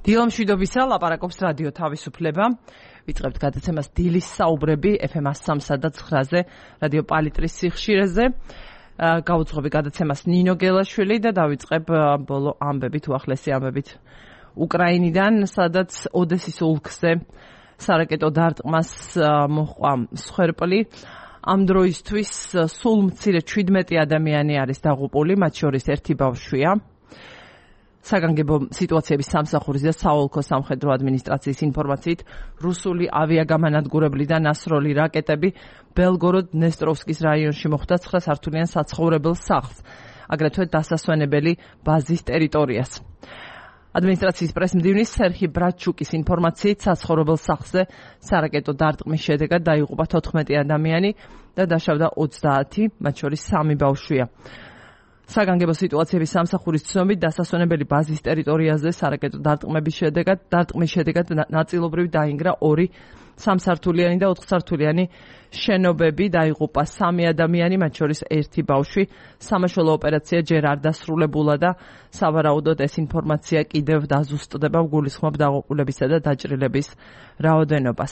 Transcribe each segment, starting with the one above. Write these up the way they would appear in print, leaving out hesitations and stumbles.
დილამშვიდობისა, ლაპარაკობს რადიო თავისუფლება. ვიწყებთ გადაცემას დილის საუბრები FM 103 და 9-ზე, რადიო პალიტრის სიხშირეზე. Გავუძღობი გადაცემას ნინო გელაშვილი და დავიწყებ ბოლო ამბებით, უახლესი ამბებით უკრაინიდან, სადაც ოდესის ოლქზე სარაკეტო დარტყმას მოჰყვა მსხვერპლი. Ამ დროისთვის სულ მცირე 17 ადამიანი არის დაღუპული, მათ შორის ერთი ბავშვია. საგანგებო სიტუაციების სამსახურის და საოლქო სამხედრო ადმინისტრაციის ინფორმაციით, რუსული ავიაგამანადგურებლიდან ასროლი რაკეტები ბელგოროდ-დნესტროვსკის რაიონში მოხვდა 9 სართულიან საცხოვრებელ სახლს, აგრეთვე დასასვენებელი ბაზის ტერიტორიას. ადმინისტრაციის პრესმდივნის სერხი ბრაჩუკის ინფორმაციით, საცხოვრებელ სახლზე სარაკეტო დარტყმის შედეგად დაიღუპა 14 ადამიანი და დაშავდა 30, მათ შორის 3 ბავშვია. საგანგებო სიტუაციების სამსახურის ცნობით, დასასვენებელი ბაზის ტერიტორიაზე სარაკეტო დარტყმის შედეგად ნაწილობრივ დაინგრა 2 3-სართულიანი და 4-სართულიანი შენობები, დაიღუპა 3 ადამიანი, მათ შორის 1 ბავშვი. სამაშველო ოპერაცია ჯერ არ დასრულებულა და სავარაუდოდ ეს ინფორმაცია კიდევ დაზუსტდება, გულისხმობ დაღუპულებისა და დაჭრილების რაოდენობას.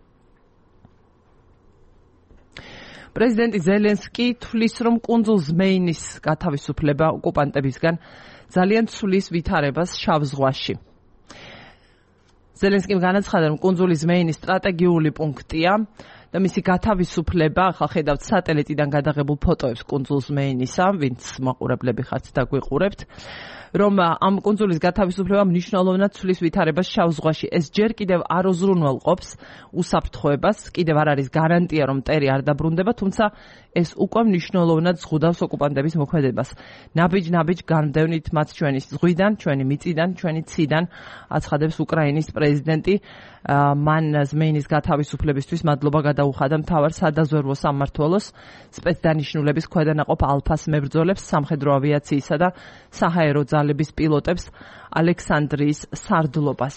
პრეზიდენტი ზელენსკი თვლის, რომ კუნძულ ზმეინის გათავისუფლება ოკუპანტებისგან ძალიან ცვლის ვითარებას შავ ზღვაში. ზელენსკიმ განაცხადა, რომ კუნძული ზმეინის სტრატეგიული პუნქტია და მისი გათავისუფლება, ახლა ხედავთ სატელიტიდან გადაღებულ ფოტოებს კუნძულ ზმეინისა, ვინც მაყურებლები ხართ და გვიყურებთ, რომ ამ კუნძულის გათავისუფლება მნიშვნელოვნად ცვლის ვითარებას შავ ზღვაში. ეს ჯერ კიდევ არ უზრუნველყოფს უსაფრთხოებას, კიდევ არ არის გარანტია, რომ მტერი არ დაბრუნდება, თუმცა ეს უკვე მნიშვნელოვნად ზღუდავს ოკუპანტების მოქმედებას. ნაბიჯ-ნაბიჯ განდევნით მათ ჩვენი ზღვიდან, ჩვენი მიწიდან, ჩვენი ციდან, აცხადებს უკრაინის პრეზიდენტი. მან ზმეინის გათავისუფლებისთვის მადლობა გადაუხადა მთავარ სადაზვერვო სამმართველოს, სპეცდანიშნულების ქვედანაყოფ ალფას მებრძოლებს, სამხედრო ავიაციისა და საჰაერო ძალების პილოტებს, ალექსანდრიის სარდლობას.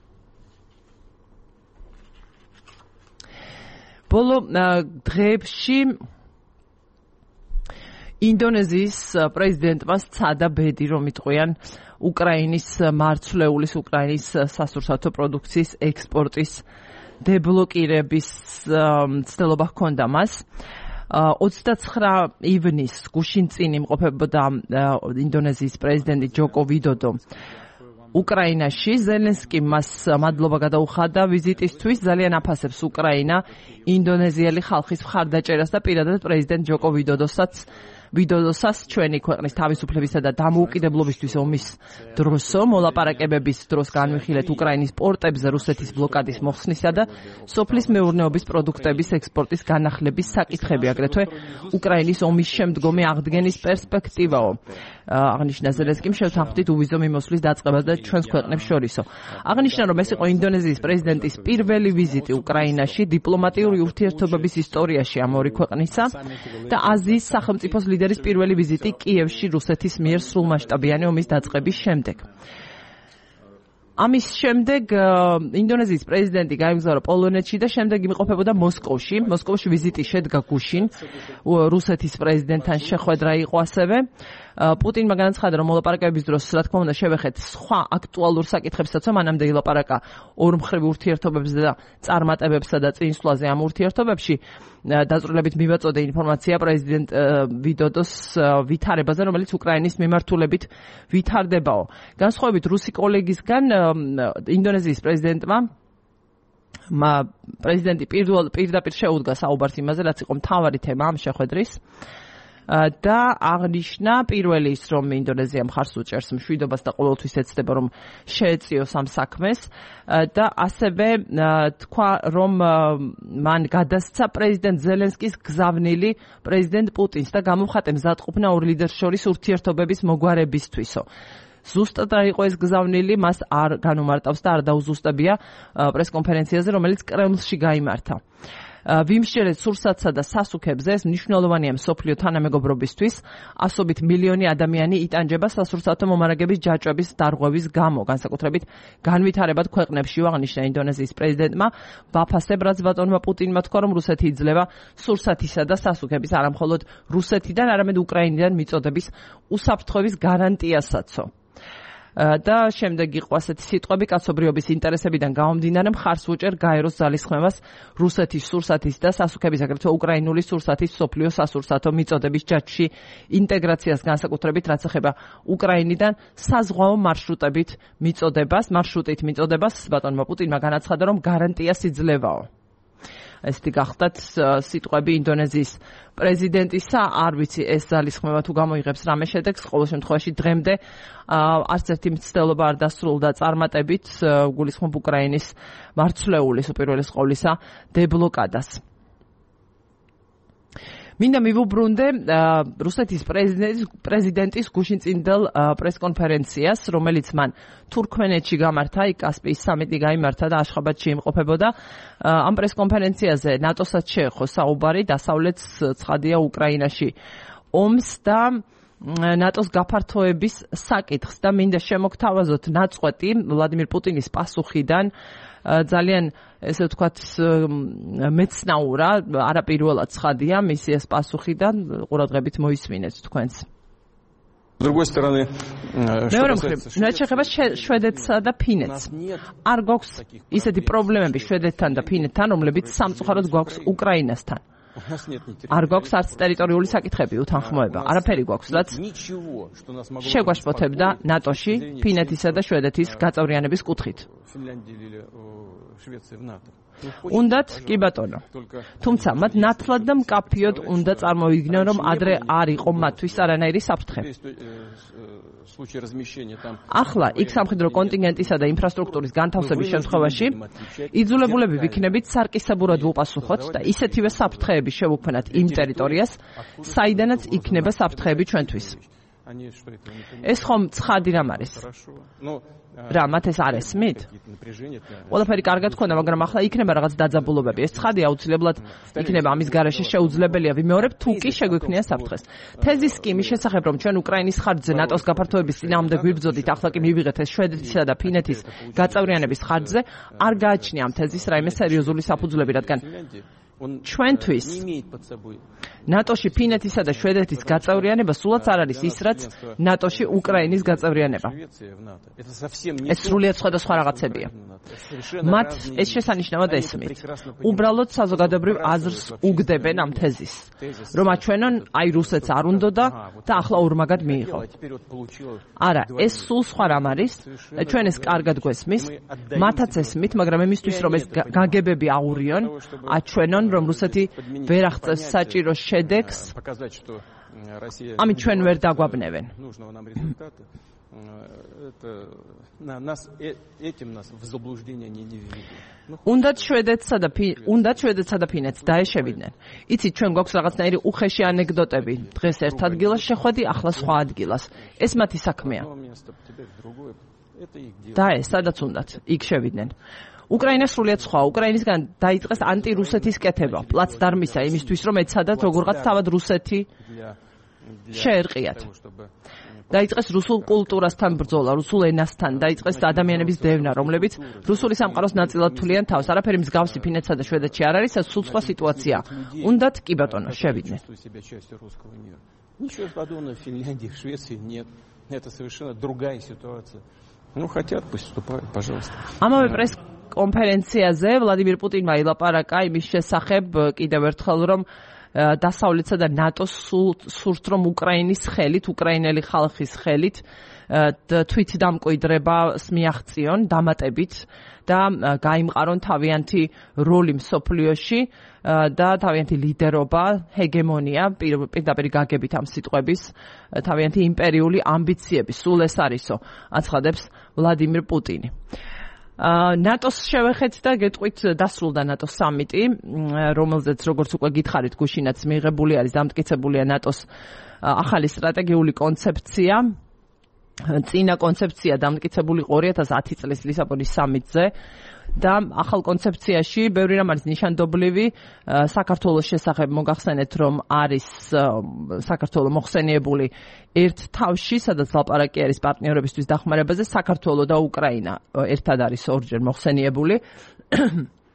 ბოლო დღეებში ინდონეზიის პრეზიდენტმა სცადა ბედი, რომ იტყვიან უკრაინის მარცვლეულის, უკრაინის სასურსათო პროდუქციის ექსპორტის დებლოკირების ცდილობა ჰქონდა მას. 29 ივნისს გუშინ წინ იმყოფებოდა ინდონეზიის პრეზიდენტი ჯოკო ვიდოდო უკრაინაში. ზელენსკი მას მადლობა გადაუხადა ვიზიტისთვის, ძალიან აფასებს უკრაინა ინდონეზიელი ხალხის მხარდაჭერას და პირადად პრეზიდენტ ჯოკო ვიდოდოსას ჩვენი ქვეყნის თავისუფლებისა და დამოუკიდებლობისთვის ომის დროსო მოლაპარაკებების დროს განვიხილეთ უკრაინის პორტებზე რუსეთის ბლოკადის მოხსნისა და სოფლის მეურნეობის პროდუქტების ექსპორტის განახლების საკითხები, აგრეთვე უკრაინის ომის შემდგომი აღდგენის პერსპექტივაო. აღნიშნა ზელენსკიმ, შევთანხმდით უვიზო მიმოსვლის დაწყებას და ჩვენს ქვეყნებს შორისო. აღნიშნა, რომ ეს იყო ინდონეზიის პრეზიდენტის პირველი ვიზიტი უკრაინაში დიპლომატიური ურთიერთობების ისტორიაში ამ ორი ქვეყნისა და აზიის სახელმწიფოს ლიდერის პირველი ვიზიტი კიევში რუსეთის მიერ სრულმასშტაბიანი ომის დაწყების შემდეგ. ამის შემდეგ ინდონეზიის პრეზიდენტი გაემგზავრა პოლონეთში და შემდეგ იმყოფებოდა მოსკოვში. მოსკოვში ვიზიტი შედგა გუშინ, რუსეთის პრეზიდენტთან შეხვედრა იყო ასევე. პუტინმა განაცხადა, რომ მოლაპარაკებების დროს, რა თქმა უნდა, შევეხეთ სხვა აქტუალურ საკითხებსაც, მანამდე ილაპარაკა ორმხრივ ურთიერთობებზე და წარმატებებსა და წინსვლაზე ამ ურთიერთობებში. დაწვრილებით მივაწოდე ინფორმაცია პრეზიდენტ ვიდოდოს ვითარებაზე, რომელიც უკრაინის მიმართულებით ვითარდებაო. განსხვავებით რუსი კოლეგისგან, ინდონეზიის პრეზიდენტმა პრეზიდენტი პირდაპირ შეუდგა საუბარს იმაზე, რაც იყო მთავარი თემა ამ შეხვედრის. და აღნიშნა პირველი ის, რომ ინდონეზია მხარს უჭერს მშვიდობას და ყოველთვის ეცდება, რომ შეეწიოს ამ საქმეს და ასევე თქვა, რომ მან გადასცა პრეზიდენტ ზელენსკის გზავნილი პრეზიდენტ პუტინს და გამოვხატა მზადყოფნა ორ ლიდერს შორის ურთიერთობების მოგვარებისთვისო. ზუსტად რა იყო ეს გზავნილი, მას არ განუმარტავს და არ დაუზუსტებია პრესკონფერენციაზე, რომელიც კრემლში გაიმართა. ვიმსჯერეთ სურსათსა და სასუქებზე, ეს მნიშვნელოვანია მსოფლიო თანამეგობრობისთვის. ასობით მილიონი ადამიანი იტანჯება სასურსათო მომარაგების ჯაჭვების დარღვევის გამო, განსაკუთრებით განვითარებად ქვეყნებში, აღნიშნა ინდონეზიის პრეზიდენტმა. ვაფასებ, რაც ბატონმა პუტინმა თქვა, რომ რუსეთი იძლევა სურსათისა და სასუქების არამხოლოდ რუსეთიდან, არამედ უკრაინიდან მიწოდების უსაფრთხოების გარანტიასაც. და შემდეგ იყო ასეთი სიტყვები კაცობრიობის ინტერესებიდან გამომდინარე მხარს უჭერ გაეროს ძალისხმევას რუსეთის სურსათის და სასუქების აგრეთვე უკრაინული სურსათის სოფლიო სასურსათო მიწოდების ჯაჭვში ინტეგრაციას განსაკუთრებით რაც ეხება უკრაინიდან საზღვაო მარშრუტით მიწოდებას ბატონმა პუტინმა განაცხადა რომ გარანტიას იძლევაო. ესეთი გახდათ სიტყვები ინდონეზიის პრეზიდენტისა, არ ვიცი ეს ძალისხმევა თუ გამოიღებს რამე შედეგს, ყოველ შემთხვევაში დღემდე არც ერთი მცდელობა არ დასრულდა წარმატებით გულისხმობ უკრაინის მარცვლეულის უპირველეს ყოვლისა დებლოკადას. მინდა მივუბრუნდე რუსეთის პრეზიდენტის გუშინწინდელ პრესკონფერენციას, რომელიც მან თურქმენეთში გამართა, იქ კასპიის სამიტი გაიმართა და აშხაბადში იმყოფებოდა. ამ პრესკონფერენციაზე ნატოსაც შეეხო საუბარი, დასავლეთს ცხადია უკრაინაში ომს და ნატოს გაფართოების საკითხს და მინდა შემოგთავაზოთ ნაწყვეტი ვლადიმირ პუტინის პასუხიდან ძალიან ესე ვთქვათ მეცნაურა, არაპირველად ცხადია მისი ეს პასუხიდან, ყურადღებით მოისმინეთ თქვენს. С другой стороны, რაც შეეხება შვედეთსა და ფინეთს. არ გვაქვს ისეთი პრობლემები შვედეთთან და ფინეთთან, რომლებიც სამწუხაროდ გვაქვს უკრაინასთან. არ გვაქვს არც ტერიტორიული საკითხები უთანხმოება. არაფერი გვაქვს, რაც შეგვაშფოთებდა ნატოში ფინეთისა და შვედეთის გაწევრიანების კუთხით. უნდათ კი ბატონო. თუმცა მათ ნათლად და მკაფიოდ უნდა წარმოვიდგინონ, რომ ადრე არ იყო მათთვის არანაირი საფრთხე. ახლა იქ სამხედრო კონტინგენტისა და ინფრასტრუქტურის განთავსების შემთხვევაში იძულებულები ვიქნებით სარკისებურად ვუპასუხოთ და ისეთივე საფრთხეები შევუქმნათ იმ ტერიტორიას, საიდანაც იქნება საფრთხეები ჩვენთვის. ეს ხომ ცხადი რამ არის? რა, მათ ეს არ ესმით? ყველაფერი კარგად ქონდა, მაგრამ ახლა იქნება რაღაც დაძაბულობები. ეს ცხადი აუცილებლად იქნება ამის გარეშე შეუძლებელია ვიმეორებ თუ კი შეგვექმნია საფრთხეს. თეზის კი იმის შესახებ, რომ ჩვენ უკრაინის ხარჯზე ნატოს გაფართოების წინააღმდეგ ვიბრძოდით, ახლა კი მივიღეთ ეს შვედეთისა და ფინეთის გაწევრიანების ხარჯზე, არ გააჩნია ამ თეზის რაიმე სერიოზული საფუძვლები, რადგან ჩვენთვის ნატოში ფინეთისა და შვედეთის გაწევრიანება სულაც არ არის ის, რაც ნატოში უკრაინის გაწევრიანება. ეს სრულიად სხვადასხვა რაღაცებია. მათ ეს შესანიშნავად ესმით. უბრალოდ საზოგადოებრივ აზრს უგდებენ ამ თეზის, რომ აჩვენონ, აი რუსეთს არ უნდოდა და ახლა ორმაგად მიიღო. არა, ეს სულ სხვა რამ არის და ჩვენ ეს კარგად გვესმის, მათაც ესმით, მაგრამ იმისთვის რომ ეს გაგებები აურიონ, აჩვენონ, რომ რუსეთი ვერ აღწევს საჭირო შედეგს, ამით ჩვენ ვერ დაგვაბნევენ. უნდათ შვედეთსა და ფინეთს დაეშევიდნენ. იცით, ჩვენ გვაქვს რაღაცნაირი უხეში ანეკდოტები. დღეს ერთ ადგილას შეხვედი, ახლა სხვა ადგილას. ეს მათი საქმეა. და ეს სადაც უნდათ, იქ შევიდნენ. უკრაინა სრულიად სხვა. უკრაინისგან დაიწყეს ანტირუსეთის კეთება, პლაცდარმისა იმისთვის, რომ ეცადათ როგორღაც თავად რუსეთი შეერყიათ. დაიწყეს რუსულ კულტურასთან ბრძოლა, რუსულ ენასთან, დაიწყეს ადამიანების დევნა, რომლებიც რუსული სამყაროს ნაწილად თვლიან თავს. არაფერი მსგავსი ფინეთსა და შვედეთში არ არის, ეს სულ სხვა სიტუაცია. უნდათ კი ბატონო, შევიდნენ. Ничего подобного в Финляндии, в Швеции нет. Это совершенно другая ситуация. Ну, хотят, пусть вступают, пожалуйста. ამავე პრესკონფერენციაზე ვლადიმირ პუტინმა ილაპარაკა იმის შესახებ კიდევ ერთხელ, რომ დასავლეთსა და ნატოს სურთ, რომ უკრაინის ხელით, უკრაინელი ხალხის ხელით თვით დამკვიდრებას მიაღწიონ დამატებით და გაიმყარონ თავიანთი როლი მსოფლიოში და თავიანთი ლიდერობა, ჰეგემონია, პირდაპირ გაგებით ამ სიტყვების, თავიანთი იმპერიული ამბიციები, სულ ეს არისო, აცხადებს ვლადიმირ პუტინი. ნატოს შევეხეთ და გეტყვით დასრულდა ნატოს სამიტი, რომელზეც როგორც უკვე გითხარით, გუშინაც მიღებული არის, დამტკიცებულია ნატოს ახალი სტრატეგიული კონცეფცია. წინა კონცეფცია დამტკიცებული 2010 წლის ლისაბონის სამიტზე და ახალ კონცეფციაში ბევრი რამ არის ნიშანდობლივი. საქართველოს შესახებ მოგახსენეთ, რომ არის საქართველო მოხსენიებული ერთ თავში, სადაც ლაპარაკი არის პარტნიორებისთვის დახმარებაზე. საქართველო და უკრაინა ერთად არის ორჯერ მოხსენიებული.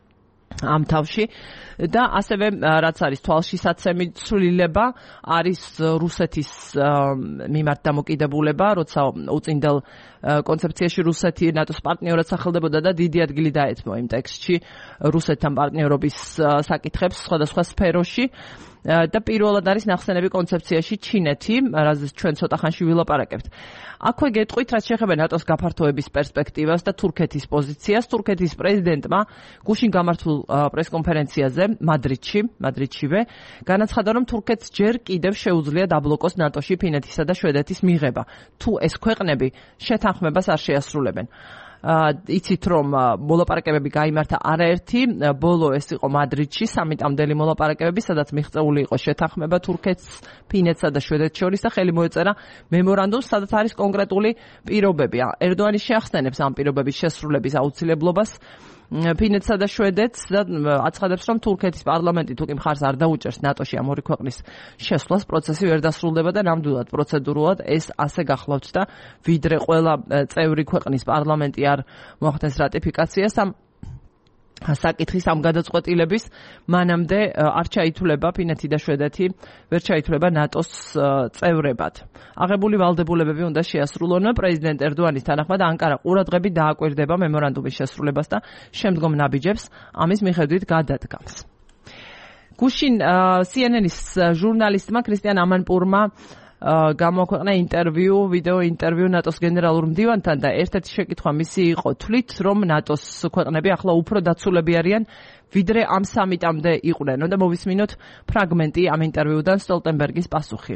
ამ თავში და ასევე რაც არის თვალშისაცემი ცვლილება არის რუსეთის მიმართ დამოკიდებულება, როცა უწინდელ კონცეფციაში რუსეთი ნატოს პარტნიორად სახელდებოდა და დიდი ადგილი დაეთმო იმ ტექსტში რუსეთთან პარტნიორობის საკითხებს სხვადასხვა სფეროში და პირველად არის ნახსენები კონცეფციაში ჩინეთი, რაზეც ჩვენ ცოტა ხანში ვილაპარაკებთ. აქვე გეტყვით, რაც შეეხება ნატოს გაფართოების პერსპექტივას და თურქეთის პოზიციას. თურქეთის პრეზიდენტმა გუშინ გამართულ პრესკონფერენციაზე მადრიდშივე განაცხადა, რომ თურქეთს ჯერ კიდევ შეუძლია დაბლოკოს ნატოში ფინეთისა და შვედეთის მიღება, თუ ეს ქვეყნები შეთანხმებას არ შეასრულებენ. იცით რომ მოლაპარაკებები გაიმართა არაერთი, ბოლო ეს იყო მადრიდში, სამიტამდელი მოლაპარაკებები, სადაც მიღწეული იყო შეთანხმება თურქეთს, ფინეთსა და შვედეთს შორის და ხელი მოეწერა მემორანდუმს, სადაც არის კონკრეტული პირობები. ერდოანი შეახსენებს ამ პირობების შესრულების აუცილებლობას ფინეთსა და შვედეთს და აცხადებს, რომ თურქეთის პარლამენტი თუკი მხარს არ დაუჭერს ნატოში ამ ორი ქვეყნის შესვლას, პროცესი ვერ დასრულდება და ნამდვილად პროცედურულად ეს ასე გახლავთ და ვიდრე ყველა წევრი ქვეყნის პარლამენტი არ მოახდენს რატიფიკაციას ამ საკითხის ამ გადაწყვეტილების მანამდე არ ჩაითვლება ფინეთი და შვედეთი, ვერ ჩაითვლება ნატოს წევრებად. აღებული ვალდებულებები უნდა შეასრულონ. პრეზიდენტ ერდოანის თანახმად ანკარა ყურადღებით დააკვირდება მემორანდუმის შესრულებას და შემდგომ ნაბიჯებს ამის მიხედვით გადადგამს. გუშინ CNN-ის ჟურნალისტმა კრისტიან ამანპურმა გამოაქვეყნა ვიდეო ინტერვიუ ნატოს გენერალურ მდივანთან და ერთ-ერთი შეკითხვა მისი იყო, თვლით რომ ნატოს ქვეყნები ახლა უფრო დაცულები არიან ვიდრე ამ სამიტამდე იყვნენ და მოვისმინოთ ფრაგმენტი ამ ინტერვიუდან სტოლტენბერგის პასუხი.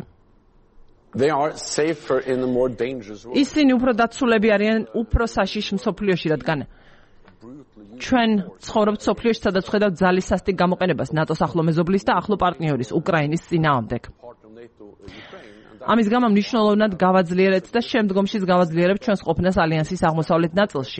ისინი უფრო დაცულები არიან უფრო საშიშ მსოფლიოში, რადგან ჩვენ ცხოვრობთ მსოფლიოში, სადაც ხედავთ ძალის სასტიკ გამოყენებას ნატოს ახლო მეზობლის და ახლო პარტნიორის უკრაინის წინააღმდეგ. ამის გამო მნიშვნელოვნად გავაძლიერეთ და შემდგომშიც გავაძლიერებთ ჩვენს ყოფნას ალიანსის აღმოსავლეთ ნაწილში.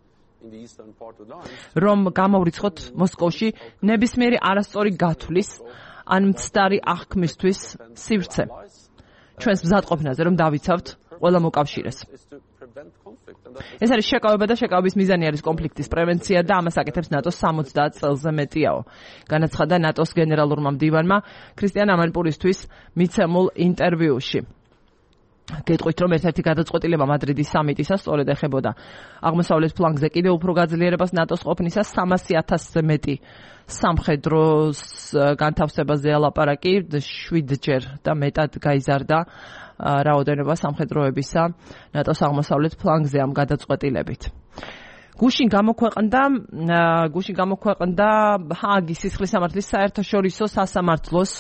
რომ გამოვრიცხოთ მოსკოვში ნებისმიერი არასწორი გათვლის ან მცდარი აღქმისთვის სივრცე. ჩვენს მზადყოფნაზე რომ დავიცავთ ყველა მოკავშირეს. ეს არის შეკავება და შეკავების მიზანი არის კონფლიქტის პრევენცია და ამას აკეთებს ნატოს 70 წელზე მეტიაო. განაცხადა ნატოს გენერალურმა მდივანმა კრისტიან ამანპურისთვის მიცემულ ინტერვიუში. გეტყვით რომ ერთ-ერთი გადაწყვეტილება მადრიდის სამიტისას სწორედ ეხებოდა აღმოსავლეთ ფლანგზე კიდევ უფრო გაძლიერებას ნატოს ყოფნისას 300,000-ზე მეტი სამხედროს განთავსებაზე ელაპარაკი 7-ჯერ და მეტად გაიზარდა რაოდენობა სამხედროებისა ნატოს აღმოსავლეთ ფლანგზე ამ გადაწყვეტილებით. გუშინ გამოქვეყნდა ჰააგის სისხლისამართლის საერთაშორისო სასამართლოს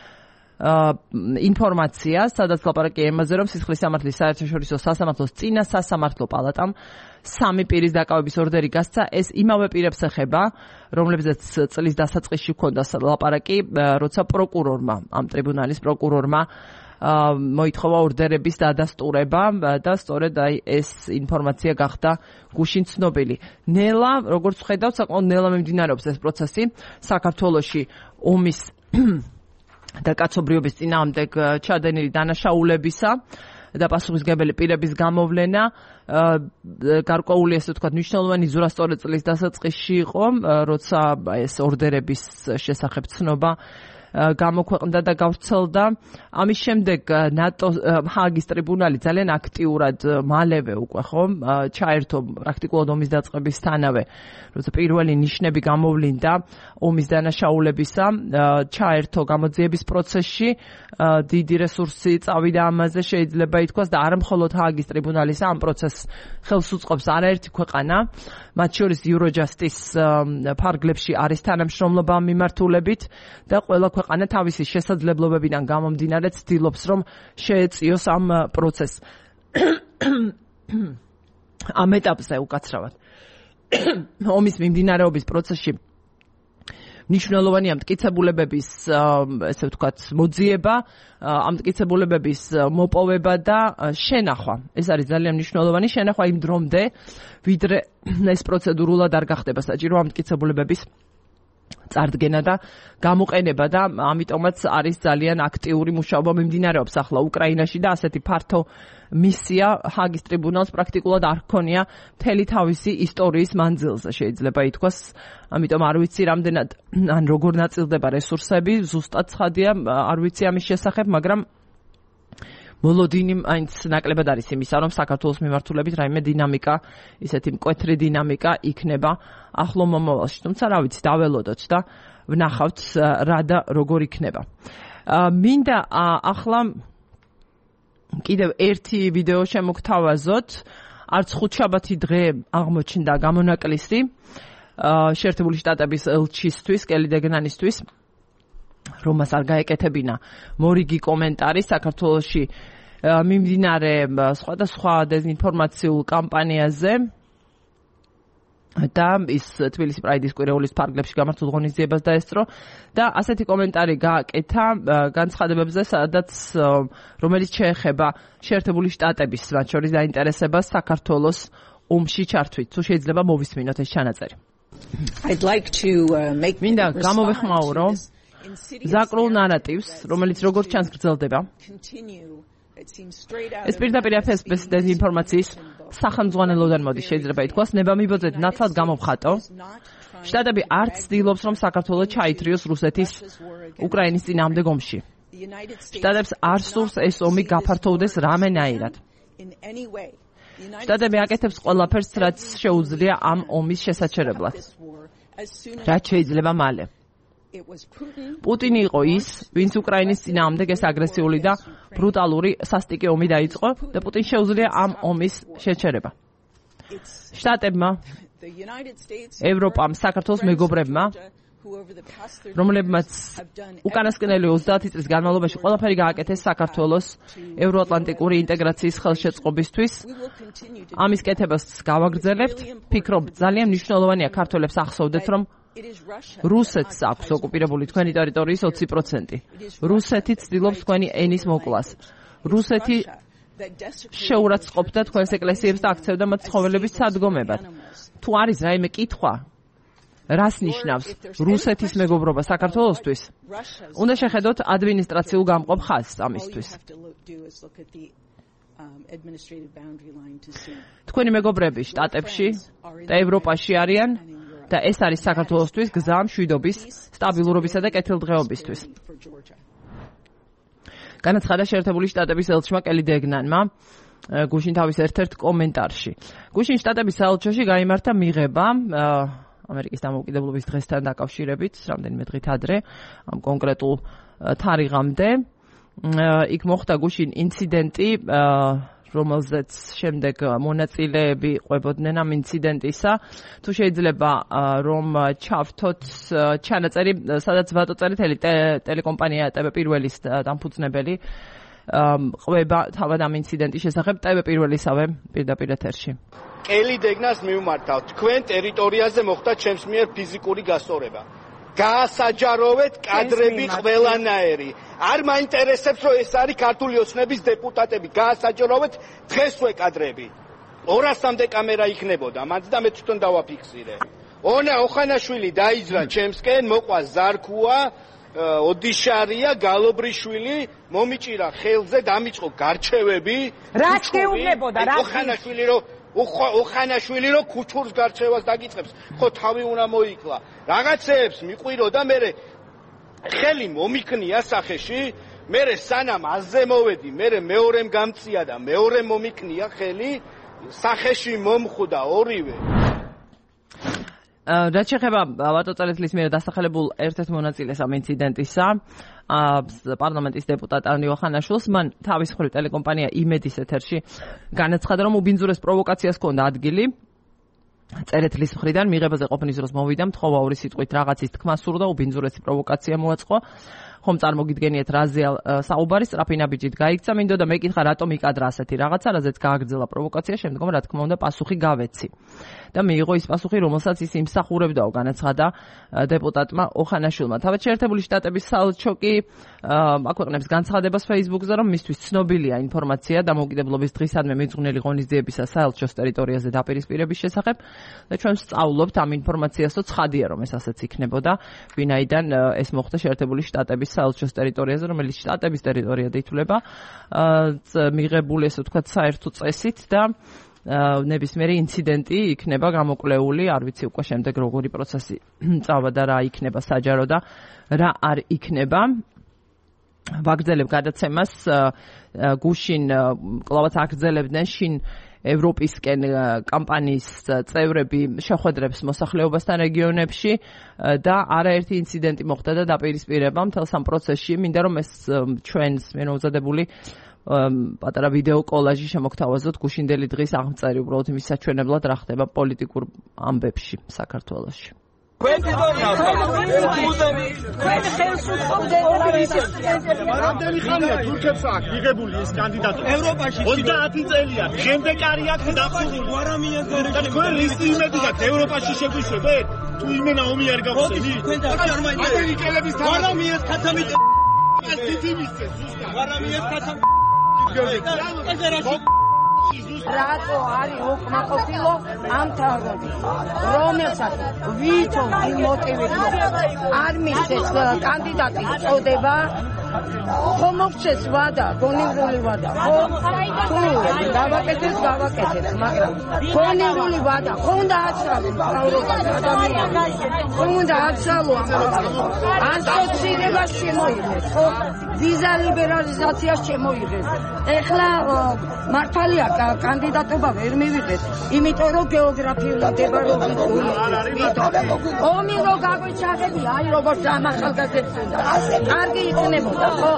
ინფორმაცია, სადაც ლაპარაკია იმაზე, რომ სისხლისამართლის საერთაშორისო სასამართლოს წინა სასამართლო პალატამ 3 პირის დაკავების ორდერი გასცა. ეს იმავე პირებს ეხება, რომლებზეც წლის დასაწყისში ჰქონდა ლაპარაკი, როცა პროკურორმა, ამ ტრიბუნალის პროკურორმა მოითხოვა ორდერების დადასტურება და სწორედ ეს ინფორმაცია გახდა გუშინ ცნობილი. ნელა, როგორც ხედავთ, საკმაოდ ნელა მიმდინარეობს ეს პროცესი საქართველოში ომის და კაცობრიობის წინააღმდეგ ჩადენილი დანაშაულებისა და პასუხისმგებელი პირების გამოვლენა გარკვეული ესე ვთქვათ მნიშვნელოვანი ზურასწორი წლის დასაწყისში იყო, როცა ეს ორდერების შესახებ ცნობა გამოქვეყნდა და გავრცელდა. ამის შემდეგ ნატო ჰააგის ტრიბუნალი ძალიან აქტიურად მალევე უკვე ჩაერთო პრაქტიკულად ომის დაწყებისთანავე, როცა პირველი ნიშნები გამოვლინდა ომის დანაშაულებისა, ჩაერთო გამოძიების პროცესში, დიდი რესურსი წავიდა ამაზე, შეიძლება ითქვას და არა მხოლოდ ჰააგის ტრიბუნალის ამ პროცესს ხელს უწყობს არაერთი ქვეყანა, მათ შორის Eurojust-ის ფარგლებში არის თანამშრომლობა ამ მიმართულებით და ყველა ქვეყანა თავისი შესაძლებლობებიდან გამომდინარე ცდილობს, რომ შეეწიოს ამ პროცესს. ამ ეტაპზე უკაცრავად ომის მიმდინარეობის პროცესში მნიშვნელოვანია მტკიცებულებების ესე ვთქვათ მოძიება, ამ მტკიცებულებების მოპოვება და შენახვა. ეს არის ძალიან მნიშვნელოვანი შენახვა იმ დრომდე, ვიდრე ეს პროცედურულად არ გახდება საჭირო ამ მტკიცებულებების წარდგენა და გამოყენება და ამიტომაც არის ძალიან აქტიური მუშაობა მიმდინარეობს ახლა უკრაინაში და ასეთი ფართო მისია ჰაგის ტრიბუნალს პრაქტიკულად არ ჰქონია მთელი თავისი ისტორიის მანძილზე შეიძლება ითქვას. ამიტომ არ ვიცი რამდენად ან როგორ ნაწილდება რესურსები, ზუსტად ცხადია, არ ვიცი ამის შესახებ, მაგრამ მოლოდინი მაინც ნაკლებად არის იმისა, რომ საქართველოს მიმართულებით რაიმე დინამიკა, ისეთი მკვეთრი დინამიკა იქნება ახლო მომავალში. თუმცა რა ვიცი, დაველოდოთ და ვნახავთ რა და როგორ იქნება. მინდა ახლა კიდევ ერთი ვიდეო შემოგთავაზოთ. არც ხუთშაბათი დღე აღმოჩნდა გამონაკლისი შეერთებული შტატების ელჩისთვის, კელი დეგნანისთვის, რომელს არ გაეკეთებინა მორიგი კომენტარი საქართველოში მიმდინარე სხვადასხვა დეзინფორმაციულ კამპანიაზე და ის თბილისის პრაიდის კვირეულის ფარგლებში გამართულ ღონისძიებას დაესწრო და ასეთი კომენტარი გააკეთა განცხადებებზე, სადაც რომელიც შეეხება შეერთებული შტატების მათ შორის დაინტერესებას საქართველოს ომში ჩართვით. თუ შეიძლება მოვისმინოთ ეს ჩანაწერი. მინდა გამოვეხმაურო ზაკრულ ნარატივს, რომელიც როგორც ჩანს გრძელდება. ეს პირდაპირ FSB-ის დეзინფორმაციის სახელმძღვანელოდან მოდის, შეიძლება ითქვას, ნებამიბოძედ ნაცვლად გამოვხატო. შტატები არც ცდილობს, რომ საქართველო ჩაითრიოს რუსეთის უკრაინის წინააღმდეგ ომში. შტატებს არ სურს ეს ომი გაფართოვდეს რამენაირად. შტატები აკეთებს ყველაფერს, რაც შეუძლია ამ ომის შესაჩერებლად. რაც შეიძლება მალე. პუტინი იყო ის, ვინც უკრაინის წინააღმდეგ ეს აგრესიული და ბრუტალური სასტიკი ომი დაიწყო და პუტინს შეუძლია ამ ომის შეჩერება. შტატებმა, ევროპამ, საქართველოს მეგობრებმა, რომლებმაც უკანასკნელი 30 წლის განმავლობაში ყველაფერი გააკეთეს საქართველოს ევროატლანტიკური ინტეგრაციის ხელშეწყობისთვის. ამის კეთებას გავაგრძელებთ. ფიქრობ, ძალიან მნიშვნელოვანია ქართველებს ახსოვდეთ, რომ რუსეთს აქვს ოკუპირებული თქვენი ტერიტორიის 20%. რუსეთი ცდილობს თქვენი ენის მოკლას. რუსეთი შეურაცხყოფდა თქვენს ეკლესიებს და აქცევდა მათ ცხოველების სადგომებად. თუ არის რაიმე კითხვა, რას ნიშნავს რუსეთის მეგობრობა საქართველოსთვის, უნდა შეხედოთ ადმინისტრაციულ გამყოფ ხაზს ამისთვის. თქვენი მეგობრები შტატებში და ევროპაში არიან და ეს არის საქართველოსთვის გზა მშვიდობის, სტაბილურობისა და კეთილდღეობისთვის. განაცხადა შეერთებული შტატების ელჩმა კელი დეგნანმა გუშინ თავის ერთ-ერთ კომენტარში. გუშინ შტატების საელჩოში გაიმართა მიღება ამერიკის დამოუკიდებლობის დღესთან დაკავშირებით, რამდენიმე დღით ადრე, ამ კონკრეტულ თარიღამდე. იქ მოხდა გუშინ ინციდენტი, რომელზეც შემდეგ მონაწილეები ყვებოდნენ ამ ინციდენტისა. თუ შეიძლება რომ ჩავთოთ ჩანაწერი, სადაც ვატოწერით ტელეკომპანია TV პირველის დამფუძნებელი ყვება თავად ამ ინციდენტის შესახებ TV პირველისავე პირდაპირ ეთერში. კელი დეგნას მივმართავთ. თქვენ ტერიტორიაზე მოხდა ჩემს მიერ ფიზიკური გასწორება. გაასაჯაროვეთ კადრები ყველანაირი. არ მაინტერესებს, რომ ეს არის ქართული ოცნების დეპუტატები. გაასაჯაროვეთ დღესვე კადრები. 200-მდე კამერა იქნებოდა. მანდ და მე თვითონ დავაფიქსირე. ონა ოხანაშვილი დაიძრა ჩემსკენ, მოყვა ზარქუა, ოდიშარია, გალობრიშვილი, მომიჭირა ხელზე, დამიწყო გარჩევები. რა შეუგებოდა რა? ოხანაშვილი რო ქუჩურს გარჩევას დაგიწყებს, ხო თავი უნდა მოიკლა. რაღაცეებს მიყვირო და მე ხელი მომიქნია სახეში, მე სანამ აზზე მოვედი, მე მეორემ გამწია და მეორე მომიქნია ხელი, სახეში მომხვდა ორივე. რაც შეეხება ვატოწერეთლის მიერ დასახელებულ ერთ-ერთ მონაწილეს ამ ინციდენტისა, პარლამენტის დეპუტატ ანიო ხანაშვილს, მან თავის მხრივ ტელეკომპანია იმედის ეთერში განაცხადა, რომ უბინძურეს პროვოკაციას ჰქონდა ადგილი. წერეთლის მხრიდან მიღებაზე ყოფნის დროს მოვიდა, მთხოვა ორი სიტყვით რაღაცის თქმა სურდა, უბინძურესი პროვოკაცია მოაწყო. ხომ წარმოგიდგენიათ რაზეა საუბარი, სწრაფი ნაბიჯით გაიქცა, მინდოდა მეკითხა რატომ იკადრა ასეთი რაღაცა, რაზეც გააგრძელა პროვოკაცია, შემდგომ რა თქმა უნდა პასუხი გავეცი. და მიიღო ის პასუხი, რომელსაც ის იმსახურებდაო, განაცხადა დეპუტატმა ოხანაშვილმა. თავად შეერთებული შტატების საელჩო კი აქვეყნებს განცხადებას Facebook-ზე, რომ მისთვის ცნობილია ინფორმაცია დამოუკიდებლობის დღისადმი მიძღვნილი ღონისძიებისა საელჩოს ტერიტორიაზე დაპირისპირების შესახებ და ჩვენ ვსწავლობთ ამ ინფორმაციასო ცხადია, რომ ეს ასეც იქნებოდა, ვინაიდან ეს მოხდა შეერთებული შტატების საელჩოს ტერიტორიაზე, რომელიც შტატების ტერიტორიად ითვლება, მიღებული ესე ვთქვათ საერთო წესით და ნებისმიერი ინციდენტი იქნება გამოკვლეული, არ ვიცი უკვე შემდეგ როგორი პროცესი წავა და რა იქნება საჯარო და რა არ იქნება. ვაგრძელებ გადაცემას გუშინ კლავაც აგრძელებდნენ შინ ევროპისკენ კამპანიის წევრები შეხვედრებს მოსახლეობასთან რეგიონებში და არაერთი ინციდენტი მოხდა და დაპირისპირება მთელს ამ პროცესში. მინდა რომ ეს ჩვენს მენოუზადებული პატარა ვიდეო კოლაჟი შემოგთავაზოთ გუშინდელი დღის აღმწერი უბრალოდ იმის საჩვენებლად რა ხდება პოლიტიკურ ამბებში საქართველოში. რამდენი ხანია თურქებს აქ მიღებული ეს კანდიდატი? ევროპაში 30 წელია. შემდეგ არის აქ დახურული. და თქვენ ისი იმედი გაქვთ ევროპაში შეგვიშვებეთ? თუ იმენა ომი არ გავხსენით? ამერიკელების ვარამიეს ქათამი თითიმისე ზუსტად. ვარამიეს ქათამი რატო არის უკმაყოფილო ამ თაღები, რომელსაც ვითომ მოტივით არ მისცეს კანდიდატის წოდება, ხომ მოგცეს ვადა, გონივრული ვადა, ხო? თუ გავაკეთეთ, მაგრამ გონივრული ვადა, ხო უნდა აცალო მთავრობას ადამიანს, ხო უნდა აცალო ასოცირებას შემოიღეს, ხო? ვიზა ლიბერალიზაციას შემოიღეს. ეხლა მართალია კანდიდატობა ვერ მივიღეთ, იმიტომ რომ გეოგრაფიულად მდებარეობის ომი რო გაგვიჩაღები, აი როგორც ამ ახალგაზრდებს უნდა. კარგი იქნებოდა, ხო?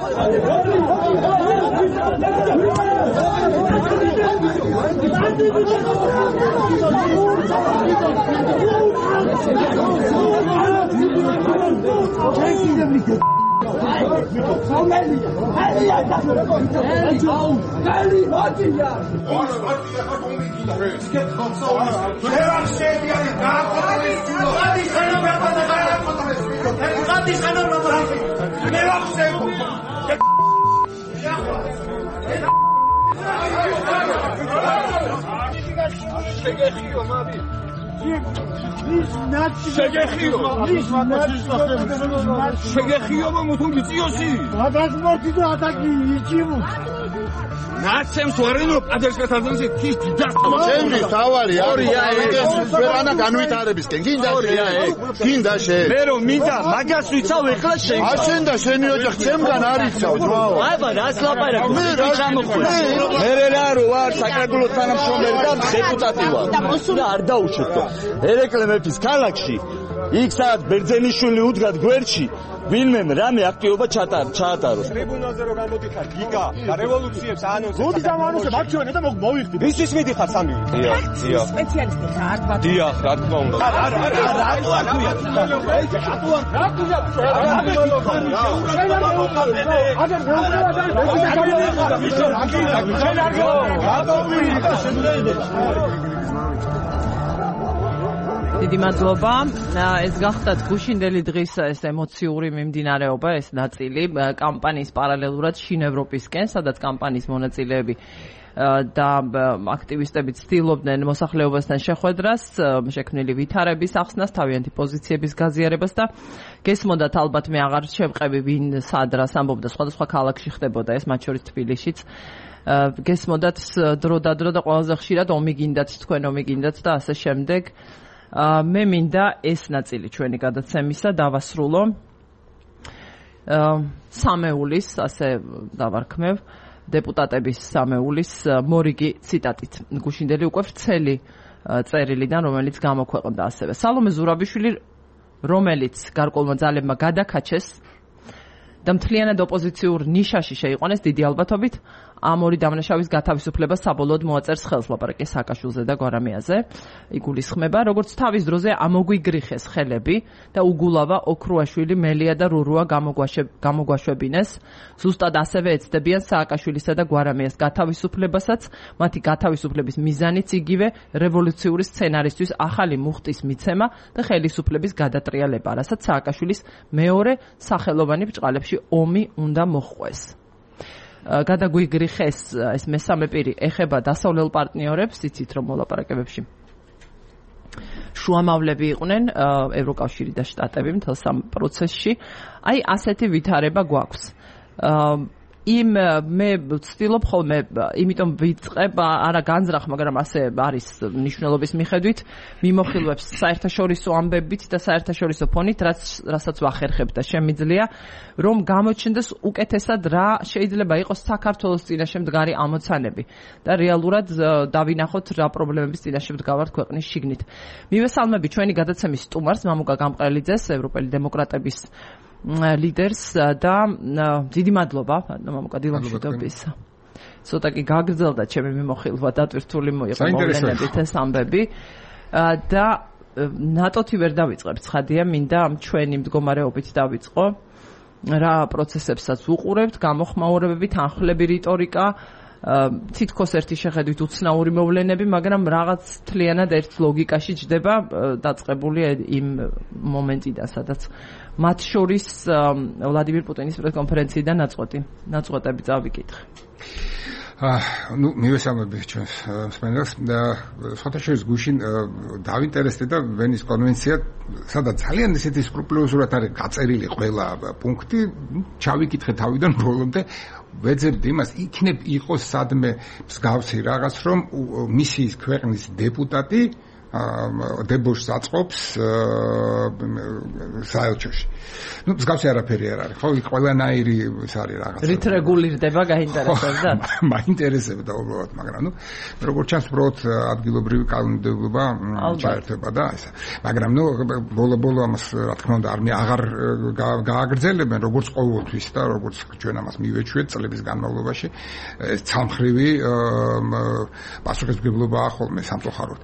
შეგეხიო მუთუნ გიწიოსი გადასმორთი და ატაკი იჭიმუ ნაცემს ვარენო პადერსკათაძენზე თის დასწავა ჩემი თავარი ორია ეს ვერანა განვითარებისკენ გინდა შენ მე რომ მინდა მაგას ვიცავ ეხლა შენ აშენ და შენი ოჯახ ჩემგან არიცავ ჯვაო აბა რას ლაპარაკობ მე რა ჩამოხვედი მე რა ვარ საკრებულოს თანამშრომელი და დეპუტატი ვარ და არ დაუშვეთ ერეკლე მეფის ქალაქში იქ სადაც ბერძენიშვილი უდგათ გვერდში ვინმე რამე აქტივობა ჩაატაროს ტრიბუნალზე რო გამოდიხარ გიგა და რევოლუციებს აანონსებს გოდი დამანოსებ აქციონე და მოვიხდი ისთვის მიდიხარ სამი დიახ სპეციალისტი ხარ თქვა დიახ რა თქმა უნდა დიდი მადლობა. ეს გახდათ გუშინდელი დღის ეს ემოციური მიმდინარეობა, ეს ნაწილი კამპანიის პარალელურად შინ ევროპისკენ, სადაც კამპანიის მონაწილეები და აქტივისტები ცდილობდნენ მოსახლეობასთან შეხვედრას, შექმნილი ვითარების ახსნას, თავიანთი პოზიციების გაზიარებას და გესმოდათ ალბათ მე აღარ შევყევი ვინ სადრას ამბობდა, სხვადასხვა ქალაქში ხდებოდა ეს, მათ შორის თბილისშიც. გესმოდათ დრო და ყველაზე ხშირად ომი გინდათ, თქვენ ომი გინდათ და ასე შემდეგ. მე მინდა ეს ნაწილი ჩვენი გადაცემისა დავასრულო სამეულის, ასე დავარქმევ, დეპუტატების სამეულის მორიგი ციტატით. გუშინდელი უკვე ვრცელი წერილიდან, რომელიც გამოქვეყნდა ასევე. სალომე ზურაბიშვილი, რომელიც გარკვეულმა ძალებმა გადაკაჩეს და მთლიანად ოპოზიციურ ნიშაში შეიყვანეს დიდი ალბათობით ამ ორი დამნაშავის გათავისუფლება საბოლოოდ მოაწერს ხელს ლაპარაკი სააკაშვილზე და გვარამიაზე. იგულისხმება, როგორც თავის დროზე ამოგვიგრიხეს ხელები და უგულავა ოქრუაშვილი, მელია და რურუა გამოგვაშვებინეს. ზუსტად ასევე ეცდებიან სააკაშვილისა და გვარამიას გათავისუფლებასაც, მათი გათავისუფლების მიზანიც იგივე რევოლუციური სცენარისთვის ახალი მუხტის მიცემა და ხელისუფლების გადატრიალება, რასაც სააკაშვილის მეორე სახელოვანი ბრჭყალებში ომი უნდა მოჰყვეს. გადაგვიგრიხეს ეს მესამე პირი ეხება დასავლელ პარტნიორებს, იცით რომ მოლაპარაკებებში შუამავლები იყვნენ ევროკავშირი და შტატები მთელ სამ პროცესში. აი ასეთი ვითარება გვაქვს. მე ვცდილობ ხოლმე, იმიტომ ვიწყებ არა განზრახ, მაგრამ ასე არის მნიშვნელობის მიხედვით მიმოხილვებს საერთაშორისო ამბებით და საერთაშორისო ფონით, რასაც ვახერხებ და შემიძლია, რომ გამოჩნდეს უკეთესად რა შეიძლება იყოს საქართველოს წინაშე მდგარი ამოცანები და რეალურად დავინახოთ რა პრობლემების წინაშე მდგავართ ქვეყნის შიგნით. მივესალმები ჩვენი გადაცემის სტუმარს, მამუკა გამყრელიძეს, ევროპელი დემოკრატების ლიდერს და დიდი მადლობა მამუკა დილამშვიდობისა. ცოტა კი გაგრძელდა ჩემი მიმოხილვა, დატვირთული მოიყო მოვლენებით ეს ამბები და ნატოთი ვერ დავიწყებ, ცხადია, მინდა ჩვენი მდგომარეობით დავიწყო. რა პროცესებსაც უყურებთ, გამოხმაურებები, თანხლები, რიტორიკა, თითქოს ერთი შეხედვით უცნაური მოვლენები, მაგრამ რაღაც თლიანად ერთ ლოგიკაში ჯდება დაწყებული იმ მომენტიდან, სადაც მათ შორის ვლადიმირ პუტინის პრესკონფერენციიდან ნაწყვეტები წავიკითხე. მივესალმები ჩვენს მსმენელს და სხვათაშორის გუშინ დავინტერესდი და ვენის კონვენცია, სადაც ძალიან ისეთი სკრუპულოზურად არის გაწერილი ყველა პუნქტი, ჩავიკითხე თავიდან ბოლომდე, ვეძებდი იმას, იქნებ იყოს სადმე მსგავსი რაღაც, რომ მისიის ქვეყნის დეპუტატი დებოშს აწყობს საელჩოში. მსგავსი არაფერი არ არის. ხო, ყველანაირი ეს არის რაღაც. რით რეგულირდება, გაინტერესებდა? მაინტერესებდა უბრალოდ, მაგრამ როგორც ჩანს, უბრალოდ ადგილობრივი კანონმდებლობა ჩაერთვება და ესა. მაგრამ ბოლო ამას რა თქმა უნდა აღარ გააგრძელებენ, როგორც ყოველთვის და როგორც ჩვენ ამას მივეჩვიეთ წლების განმავლობაში, ეს ცალმხრივი პასუხისმგებლობაა ხოლმე სამწუხაროდ.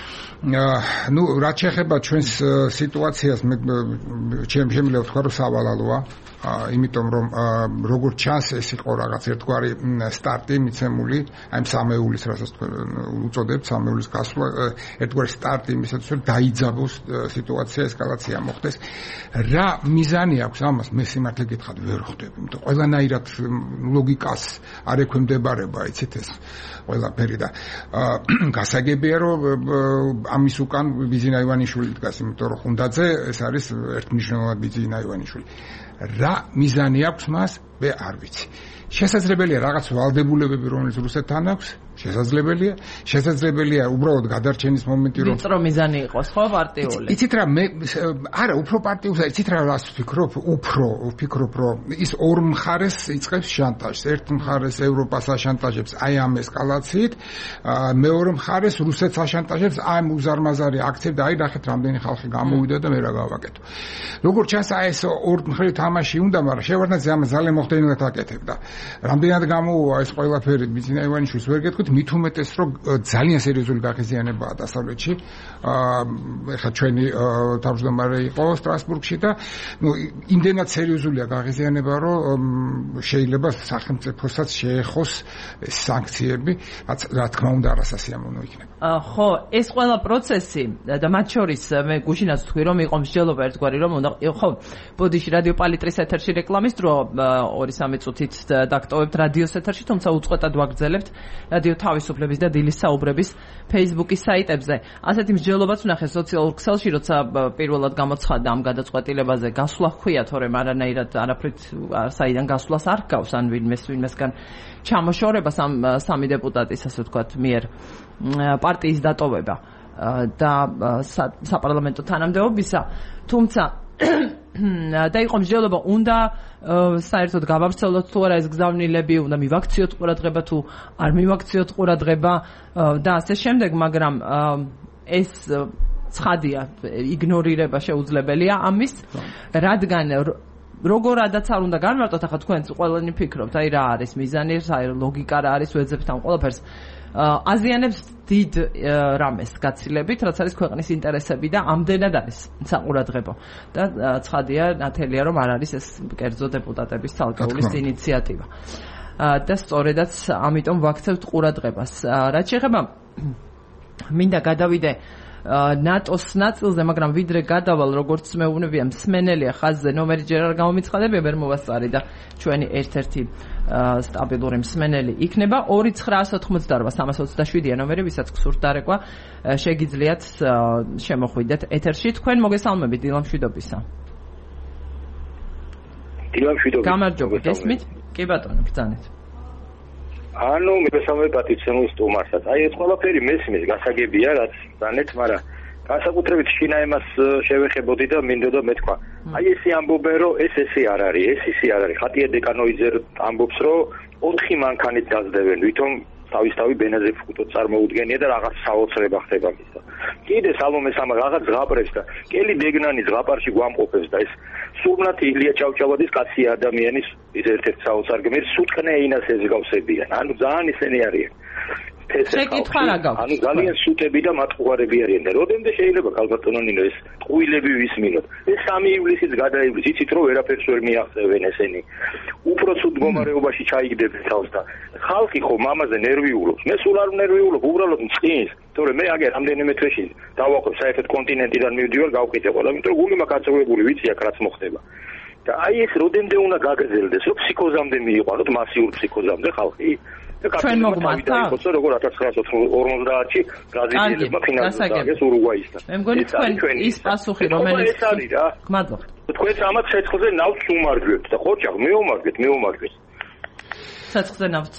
რაც შეეხება ჩვენს სიტუაციას, შემიძლია ვთქვა, რომ სავალალოა, იმიტომ რომ როგორც ჩანს, ეს იყო რაღაც ერთგვარი სტარტი მიცემული, აი სამეულის, რასაც უწოდებთ, სამეულის გასვლა, ერთგვარი სტარტი იმისათვის, რომ დაიძაბოს სიტუაცია, ესკალაცია მოხდეს. რა მიზანი აქვს ამას, მე სიმართლე გითხრათ ვერ ხვდები, იმიტომ ყველანაირად ლოგიკას არ ექვემდებარება, იცით ეს ყველაფერი და გასაგებია, რომ ამის უკან ბიზინა ივანიშვილი დგას, იმიტომ რომ ხუნდაძე ეს არის ერთმნიშვნელოვნად ბიზინა ივანიშვილი. რა მიზანი აქვს მას, მე არ ვიცი. შესაძლებელია რაღაც ვალდებულებები, რომელიც რუსეთთან აქვს, შესაძლებელია უბრალოდ გადარჩენის მომენტი, რომ ვიწრო მიზანი იყოს, ხო, პარტიული. იცით რა, მე არა, უფრო პარტიულსა, იცით რა ვფიქრობ, ვფიქრობ, რომ ის ორ მხარეს იწყებს შანტაჟს. ერთ მხარეს ევროპას აშანტაჟებს აი ამ ესკალაციით, მეორე მხარეს რუსეთს აშანტაჟებს აი ამ უზარმაზარი აქციებით, აი ნახეთ რამდენი ხალხი გამოვიდა და მე რა გავაკეთო. როგორც ჩანს, აი ეს ორ მხრივ თამაში უნდა, მაგრამ შევარდნაძე ამას ძალიან მოხდენილად აკეთებდა. რამდენად გამოუვა ეს ყველაფერი ბიზინა ივანიშვილს ვერ გეტყვით, მით უმეტეს რომ ძალიან სერიოზული გაღიზიანებაა დასავლეთში. ეხლა ჩვენი თავმჯდომარე იყო სტრასბურგში და იმდენად სერიოზულია გაღიზიანება, რომ შეიძლება სახელმწიფოსაც შეეხოს სანქციები, რა თქმა უნდა არასასიამოვნო იქნება. ხო, ეს ყველა პროცესი და მათ შორის მე გუშინაც თქვი, რომ იყო მსჯელობა ერთგვარი, რომ უნდა ხო, ბოდიში რადიო პალიტრის ეთერში რეკლამის დრო 2-3 წუთით დაგტოვებთ რადიოს ეთერში, თუმცა უწყვეტად ვაგრძელებთ რადიო თავისუფლების და დილის საუბრების Facebook-ის საიტებზე. ასეთი მსჯელობაც ვნახე სოციალურ ქსელში, როცა პირველად გამოცხადდა ამ გადაწყვეტილებაზე, გასვლა ჰქვია, თორემ არანაირად არაფრით საიდან გასვლას არ ჰგავს, ან ვინმესგან ჩამოშორება სამი დეპუტატის, ასე ვთქვათ, მიერ პარტიის დატოვება და საპარლამენტო თანამდებობისა, თუმცა და იყო მსჯელობა, უნდა საერთოდ გავავრცელოთ თუ არა ეს გზავნილები, უნდა მივაქციოთ ყურადღება თუ არ მივაქციოთ ყურადღება და ასე შემდეგ, მაგრამ ეს ცხადია, იგნორირება შეუძლებელია ამის, რადგან როგორადაც არ უნდა განმარტოთ, ახლა თქვენც ყველანი ფიქრობთ, აი რა არის მიზანი, აი ლოგიკა რა არის, ვეძებთ ამ ყველაფერს. აზიანებს დიდ რამეს გაცილებით, რაც არის ქვეყნის ინტერესები და ამდენად არის საყურადღებო. და ცხადია, ნათელია, რომ არ არის ეს კერძო დეპუტატების ცალკეულის ინიციატივა. და სწორედაც ამიტომ ვაქცევთ ყურადღებას. რაც შეეხება მინდა გადავიდე ნატოს ნაწილზე, მაგრამ ვიდრე გადავალ, როგორც მეუბნებია, მსმენელია ხაზზე, ნომერი ჯერ არ გამომიცხადებია, ვერ მოვასწარი და ჩვენი ერთ-ერთი სტაბილური მსმენელი იქნება 2988327-ია ნომერი, ვისაც გსურთ დარეკვა, შეგიძლიათ შემოხვიდეთ ეთერში. თქვენ მოგესალმებით დილამშვიდობისა. დილამშვიდობისა. გამარჯობა, გესმით? კი ბატონო, ბრძანეთ. ანუ მოგესალმებით პატიცენუს სტუმარსაც. აი ეს ყველაფერი მესმის გასაგებია, რაც დანეთ, მაგრამ განსაკუთრებით შინა იმას შევეხებოდი და მინდოდა მეთქვა. აი ესე ამბობენ, რომ ესე არ არის, ეს ისე არ არის. ხატია დეკანოიძე ამბობს, რომ 4 მანქანით დაძდებენ, ვითომ თავისთავი ბენაზე ფუტო წარმოუდგენია და რაღაც საოცრება ხდება მის და კიდე სალომე სამა რაღაც ზღაპრებს და კელი დეგნანი ზღაპარში გვამყოფებს და ეს სულნათი ილია ჭავჭავადის კაცი ადამიანის ის ერთ-ერთი საოცარგემი სუტკნე ინას ეზგავსებიან. ანუ ძალიან ისენი არიან. შეკითხვა რა გაქვს? ანუ ძალიან სუტები და მათყუარები არიან და როდემდე შეიძლება კალბატონონინო ეს ტყუილები ვისმინოთ. ეს 3 ივლისიც გადაივლის, იცით რომ ვერაფერს ვერ მიაღწევენ ესენი. უბრალოდ მდგომარეობაში ჩაიგდებენ თავს და ხალხი ხო მამაზე ნერვიულობს. მე სულ არ ნერვიულობ, უბრალოდ მწყინს. თორე მე აგერ რამდენიმე თვეში დავაყო საერთოდ კონტინენტიდან მივდივარ გავყიდე ყველა, იმიტომ რომ გული მაქვს აწევებული, ვიცი აქ რაც მოხდება. და აი ეს როდემდე უნდა გაგრძელდეს, რომ ფსიქოზამდე მიიყვანოთ, მასიურ ფსიქოზამდე ხალხი. ჩვენ მოგმართავთ? როგორ 1950-ში ბრაზილიელებმა ფინალს ურუგვაისთან. მე მგონი თქვენ ის პასუხი რომელიც ეს არის რა. გმადლობთ. თქვენ ამათ ცეცხლზე ნავთს უმარჯვებთ და ხოჭა მეომარჯვეთ. ცეცხლზე ნავთს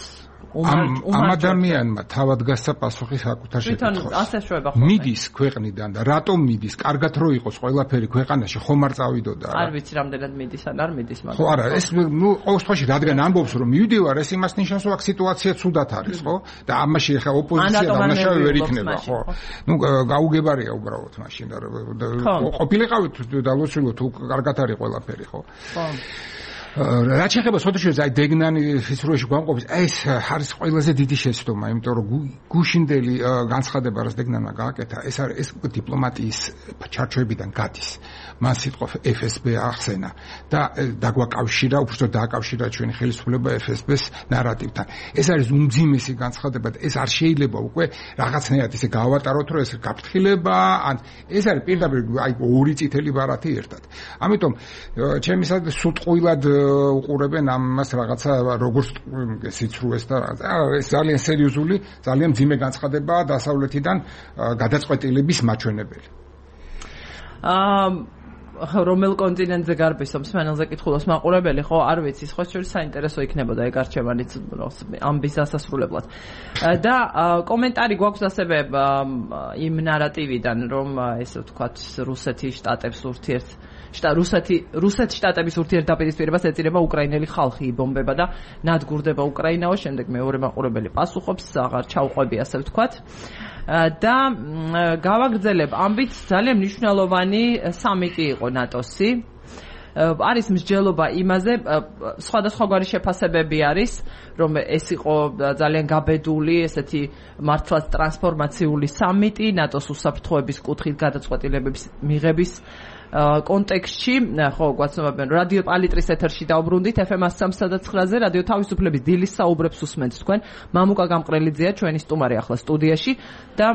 ამ ადამიანმა თავად გასცა პასუხი საკუთარ შეკითხვას. მიდის ქვეყნიდან და რატომ მიდის? კარგად რო იყოს ყველაფერი ქვეყანაში, ხომ არ წავიდოდა რა? არ ვიცი რამდენად მიდის ან არ მიდის, მაგრამ ხო არა, ეს ყოველ შემთხვევაში რადგან ამბობს რომ მივდივარ, ეს იმას ნიშნავს რომ აქ სიტუაცია ცუდად არის, ხო? და ამაში ხა ოპოზიცია დამნაშავე ვერ იქნება, ხო? ნუ გაუგებარია უბრალოდ მაშინ და ყოფილიყავით დალოცულო თუ კარგად არის ყველაფერი, ხო? ხო. რაც შეეხება სოთუშიძეს აი დეგნანის სიცრუეში გვამყოფის, ეს არის ყველაზე დიდი შეცდომა, იმიტომ რომ გუშინდელი განცხადება რაც დეგნანმა გააკეთა, ეს არის ეს დიპლომატიის ჩარჩოებიდან გადის. მან სიტყვა FSB ახსენა და დაგვაკავშირა, უბრალოდ დააკავშირა ჩვენი ხელისუფლება FSB-ს ნარატივთან. ეს არის უმძიმესი განცხადება და ეს არ შეიძლება უკვე რაღაცნაირად ისე გავატაროთ, რომ ეს გაფრთხილება, ან ეს არის პირდაპირ აი ორი წითელი ბარათი ერთად. ამიტომ ჩემისად სუტყუილად უყურებენ ამას რაღაცა როგორც სიცრუეს და ეს ძალიან სერიოზული, ძალიან მძიმე განცხადებაა დასავლეთიდან გადაწყვეტილების მაჩვენებელი. რომელ კონტინენტზე გარბისო მსმენელზე კითხულობს მაყურებელი, ხო, არ ვიცი, სხვა შორის საინტერესო იქნებოდა ეგ არჩევანიც ამბის დასასრულებლად. და კომენტარი გვაქვს ასევე იმ ნარატივიდან, რომ ესე ვთქვათ, რუსეთი შტატებს რუსეთ შტატების ურთიერთდაპირისპირებას ეწირება უკრაინელი ხალხი იბომბება და ნადგურდება უკრაინაო, შემდეგ მეორე მაყურებელი პასუხობს, აღარ ჩავყვები ასე ვთქვათ. და გავაგრძელებ ამბით ძალიან მნიშვნელოვანი სამიტი იყო ნატოსი. არის მსჯელობა იმაზე, სხვადასხვაგვარი შეფასებები არის, რომ ეს იყო ძალიან გაბედული, ესეთი მართლაც ტრანსფორმაციული სამიტი ნატოს უსაფრთხოების კუთხით გადაწყვეტილებების მიღების კონტექსტში, ხო, გვაცნობენ რადიო პალიტრის ეთერში დაუბრუნდით FM 103.9-ზე, რადიო თავისუფლების დილის საუბრებს უსმენთ თქვენ. მამუკა გამყრელიძეა ჩვენი სტუმარი ახლა სტუდიაში და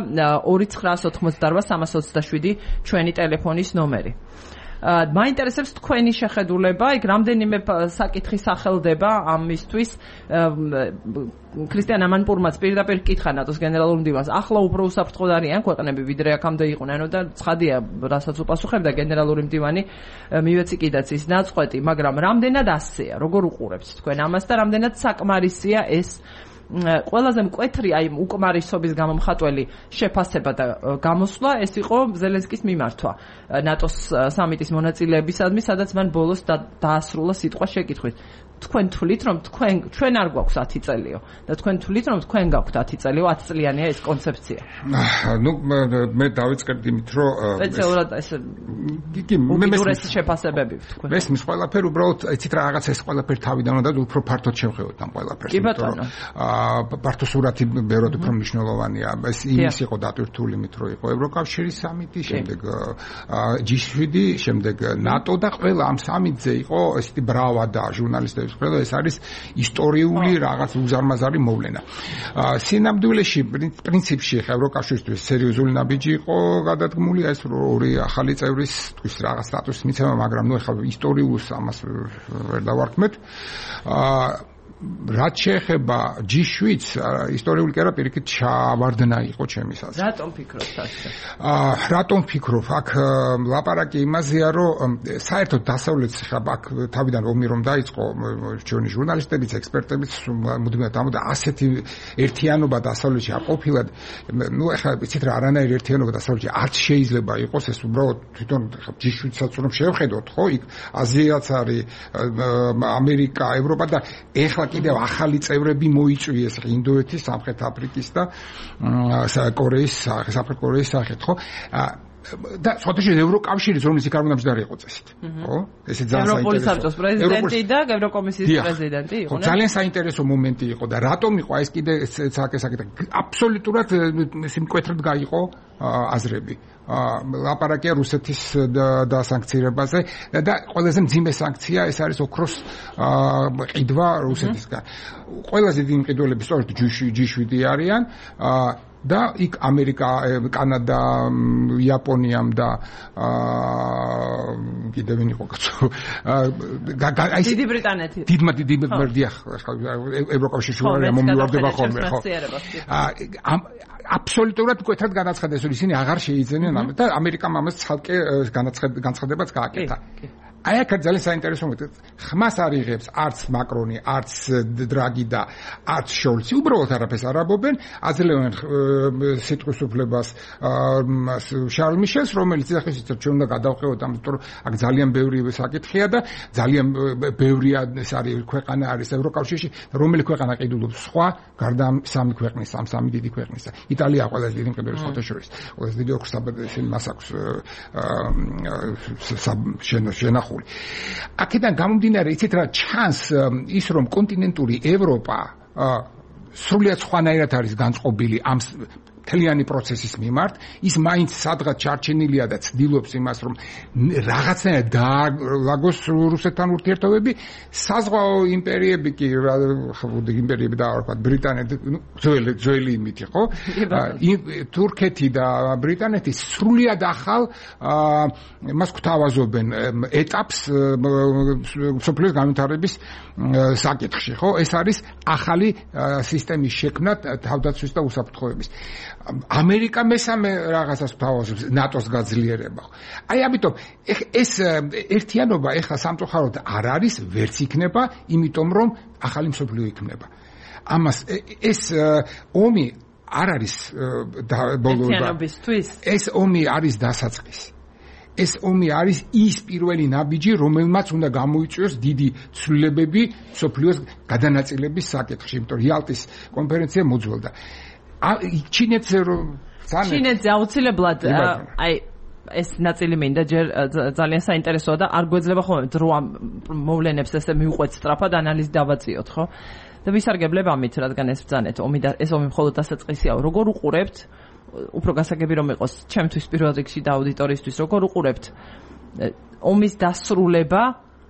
2988327 ჩვენი ტელეფონის ნომერი. მაინტერესებს თქვენი შეხედულება, იქ რამდენიმე საკითხი სახელდება ამისთვის. ქრისტიან ამანპურმაც პირდაპირ კითხა ნატოს გენერალურ მდივანს, ახლა უფრო უსაფრთხოდ არიან ქვეყნები, ვიდრე აქამდე იყვნენ, და ცხადია, რასაც უპასუხებდა გენერალური მდივანი, მივეცი კიდაც ის ნაწყვეტი, მაგრამ რამდენად ასეა, როგორ უყურებთ თქვენ ამას და რამდენად საკმარისია ეს ყველაზე მკვეთრი აი უკმარისობის გამომხატველი შეფასება და გამოსვლა ეს იყო ზელენსკის მიმართვა ნატოს სამიტის მონაწილეებისადმი, სადაც მან ბოლოს დაასრულა სიტყვა შეკითხვით. თქვენ თვლით რომ ჩვენ არ გვაქვს 10 წელიო და თქვენ თვლით რომ თქვენ გაქვთ 10 წელიო 10 წლიანია ეს კონცეფცია. ნუ მე დავიწყებდი იმით რომ სპეციალურად ეს მესმის შეფასებები თქვენ. მესმის ყველაფერი უბრალოდ იცით რა რაღაც ეს ყველაფერი თავიდან უნდა უფრო ფართოდ შევხედოთ ამ ყველაფერს. კი ბატონო. ფართო სურათი ბევრად უფრო მნიშვნელოვანია. ეს იმის იყო დატვირთული იმით რომ იყო ევროკავშირის სამიტი, შემდეგ G7, შემდეგ NATO და ყველა ამ სამიტზე იყო ესეთი ბრავა და ჟურნალისტების ყველა ეს არის ისტორიული რაღაც უზარმაზარი მოვლენა. სინამდვილეში პრინციპში ევროკავშირისთვის სერიოზული ნაბიჯი იყო გადადგმული ეს ორი ახალი წევრის თვის რაღაც სტატუსის მიცემა, მაგრამ ნუ ეხლა ისტორიულს ამას ვერ დავარქმევთ. რაც შეეხება G7-ს ისტორიული კი არა პირიქით ჩავარდნა იყო ჩემისას. რატომ ფიქრობთ ასე? რატომ ვფიქრობ? აქ ლაპარაკი იმაზეა, რომ საერთოდ დასავლეთს ხა აქ თავიდან ომი რომ დაიწყო ჩვენი ჟურნალისტებიც, ექსპერტებიც მუდმივად ამბობდა ასეთი ერთიანობა დასავლეთში არ ყოფილა. ნუ ეხლა იცით რა არანაირი ერთიანობა დასავლეთში არც შეიძლება იყოს, ეს უბრალოდ თვითონ G7-საც რომ შევხედოთ, ხო? იქ აზიაც არის, ამერიკა, ევროპა და ეხლა კიდევ ახალი წევრები მოიწვიეს ინდოეთის, სამხრეთ აფრიკის და კორეის, სამხრეთ კორეის სახით, ხო? და სხვადასხვა ევროკავშირის რომელიც იქ არ უნდა მჯდარი იყო წესით, ხო? ესე ძალიან საინტერესო. ევროპოლის საბჭოს პრეზიდენტი და ევროკომისიის პრეზიდენტი იყო, ხო, ძალიან საინტერესო მომენტი იყო და რატომ იყო ეს კიდე საკითხი აბსოლუტურად სიმკვეთრად გაიყო აზრები. ლაპარაკია რუსეთის დასანქცირებაზე და ყველაზე მძიმე სანქცია ეს არის ოქროს ყიდვა რუსეთისგან. ყველაზე დიდი მყიდველები სწორედ G7 არიან და იქ ამერიკა, კანადა, იაპონიამ და კიდევ ვინ იყო კაცო? დიდი ბრიტანეთი. დიდი ევროკავშირში არ მომივარდება ხოლმე, ხო? აბსოლუტურად მკვეთრად განაცხადეს, რომ ისინი აღარ შეიძენენ ამას და ამერიკამ ამას ცალკე განცხადებაც გააკეთა. აი აქ ძალიან საინტერესო მომენტია. ხმას არ იღებს არც მაკრონი, არც დრაგი და არც შოლცი, უბრალოდ არაფერს არ ამბობენ, აძლევენ სიტყვის უფლებას შარლ მიშელს, რომელიც ახლა ჩვენ უნდა გადავხევოთ ამიტომ, რომ აქ ძალიან ბევრი საკითხია და ძალიან ბევრია ეს არის ქვეყანა არის ევროკავშირში, რომელი ქვეყანა ყიდულობს სხვა, გარდა სამი ქვეყნის, სამი დიდი ქვეყნისა. იტალია ყველაზე დიდი მყიდველი სხვათა შორის. ყველაზე დიდი ოქროსაბადოების მას აქვს შენახული. აქედან გამომდინარე, იცით რა ჩანს ის რომ კონტინენტური ევროპა სრულიად სხვანაირად არის განწყობილი ამ მთლიანი პროცესის მიმართ, ის მაინც სადღაც ჩარჩენილია და ცდილობს იმას, რომ რაღაცნაირად დაალაგოს რუსეთთან ურთიერთობები, საზღვაო იმპერიები კი, იმპერიები და ვთქვათ, ბრიტანეთი, ძველი იმითი, ხო? თურქეთი და ბრიტანეთი სრულიად ახალ მას გვთავაზობენ ეტაპს მსოფლიოს განვითარების საკითხში, ხო? ეს არის ახალი სისტემის შექმნა თავდაცვის და უსაფრთხოების. ამერიკა მესამე რაღაცას გვთავაზობს ნატოს გაძლიერება. აი ამიტომ ეს ერთიანობა ეხლა სამწუხაროდ არ არის, ვერც იქნება, იმიტომ რომ ახალი მსოფლიო იქნება. ამას ეს ომი არ არის ერთიანობისთვის. ეს ომი არის დასაწყისი. ეს ომი არის ის პირველი ნაბიჯი, რომელმაც უნდა გამოიწვიოს დიდი ცვლილებები მსოფლიოს გადანაწილების საკითხში, იმიტომ რომ იალტის კონფერენცია მოძველდა. ჩინეთზე აუცილებლად აი ეს ნაწილი მინდა ჯერ ძალიან საინტერესოა და არ გვეძლება ხოლმე დრო ამ მოვლენებს ესე მივყვეთ სწრაფად ანალიზი დავაწიოთ, ხო? და ვისარგებლებ ამით, რადგან ეს ბრძანეთ ომი და ეს ომი მხოლოდ დასაწყისია. როგორ უყურებთ, უფრო გასაგები რომ იყოს ჩემთვის პირველ რიგში და აუდიტორიისთვის, როგორ უყურებთ ომის დასრულება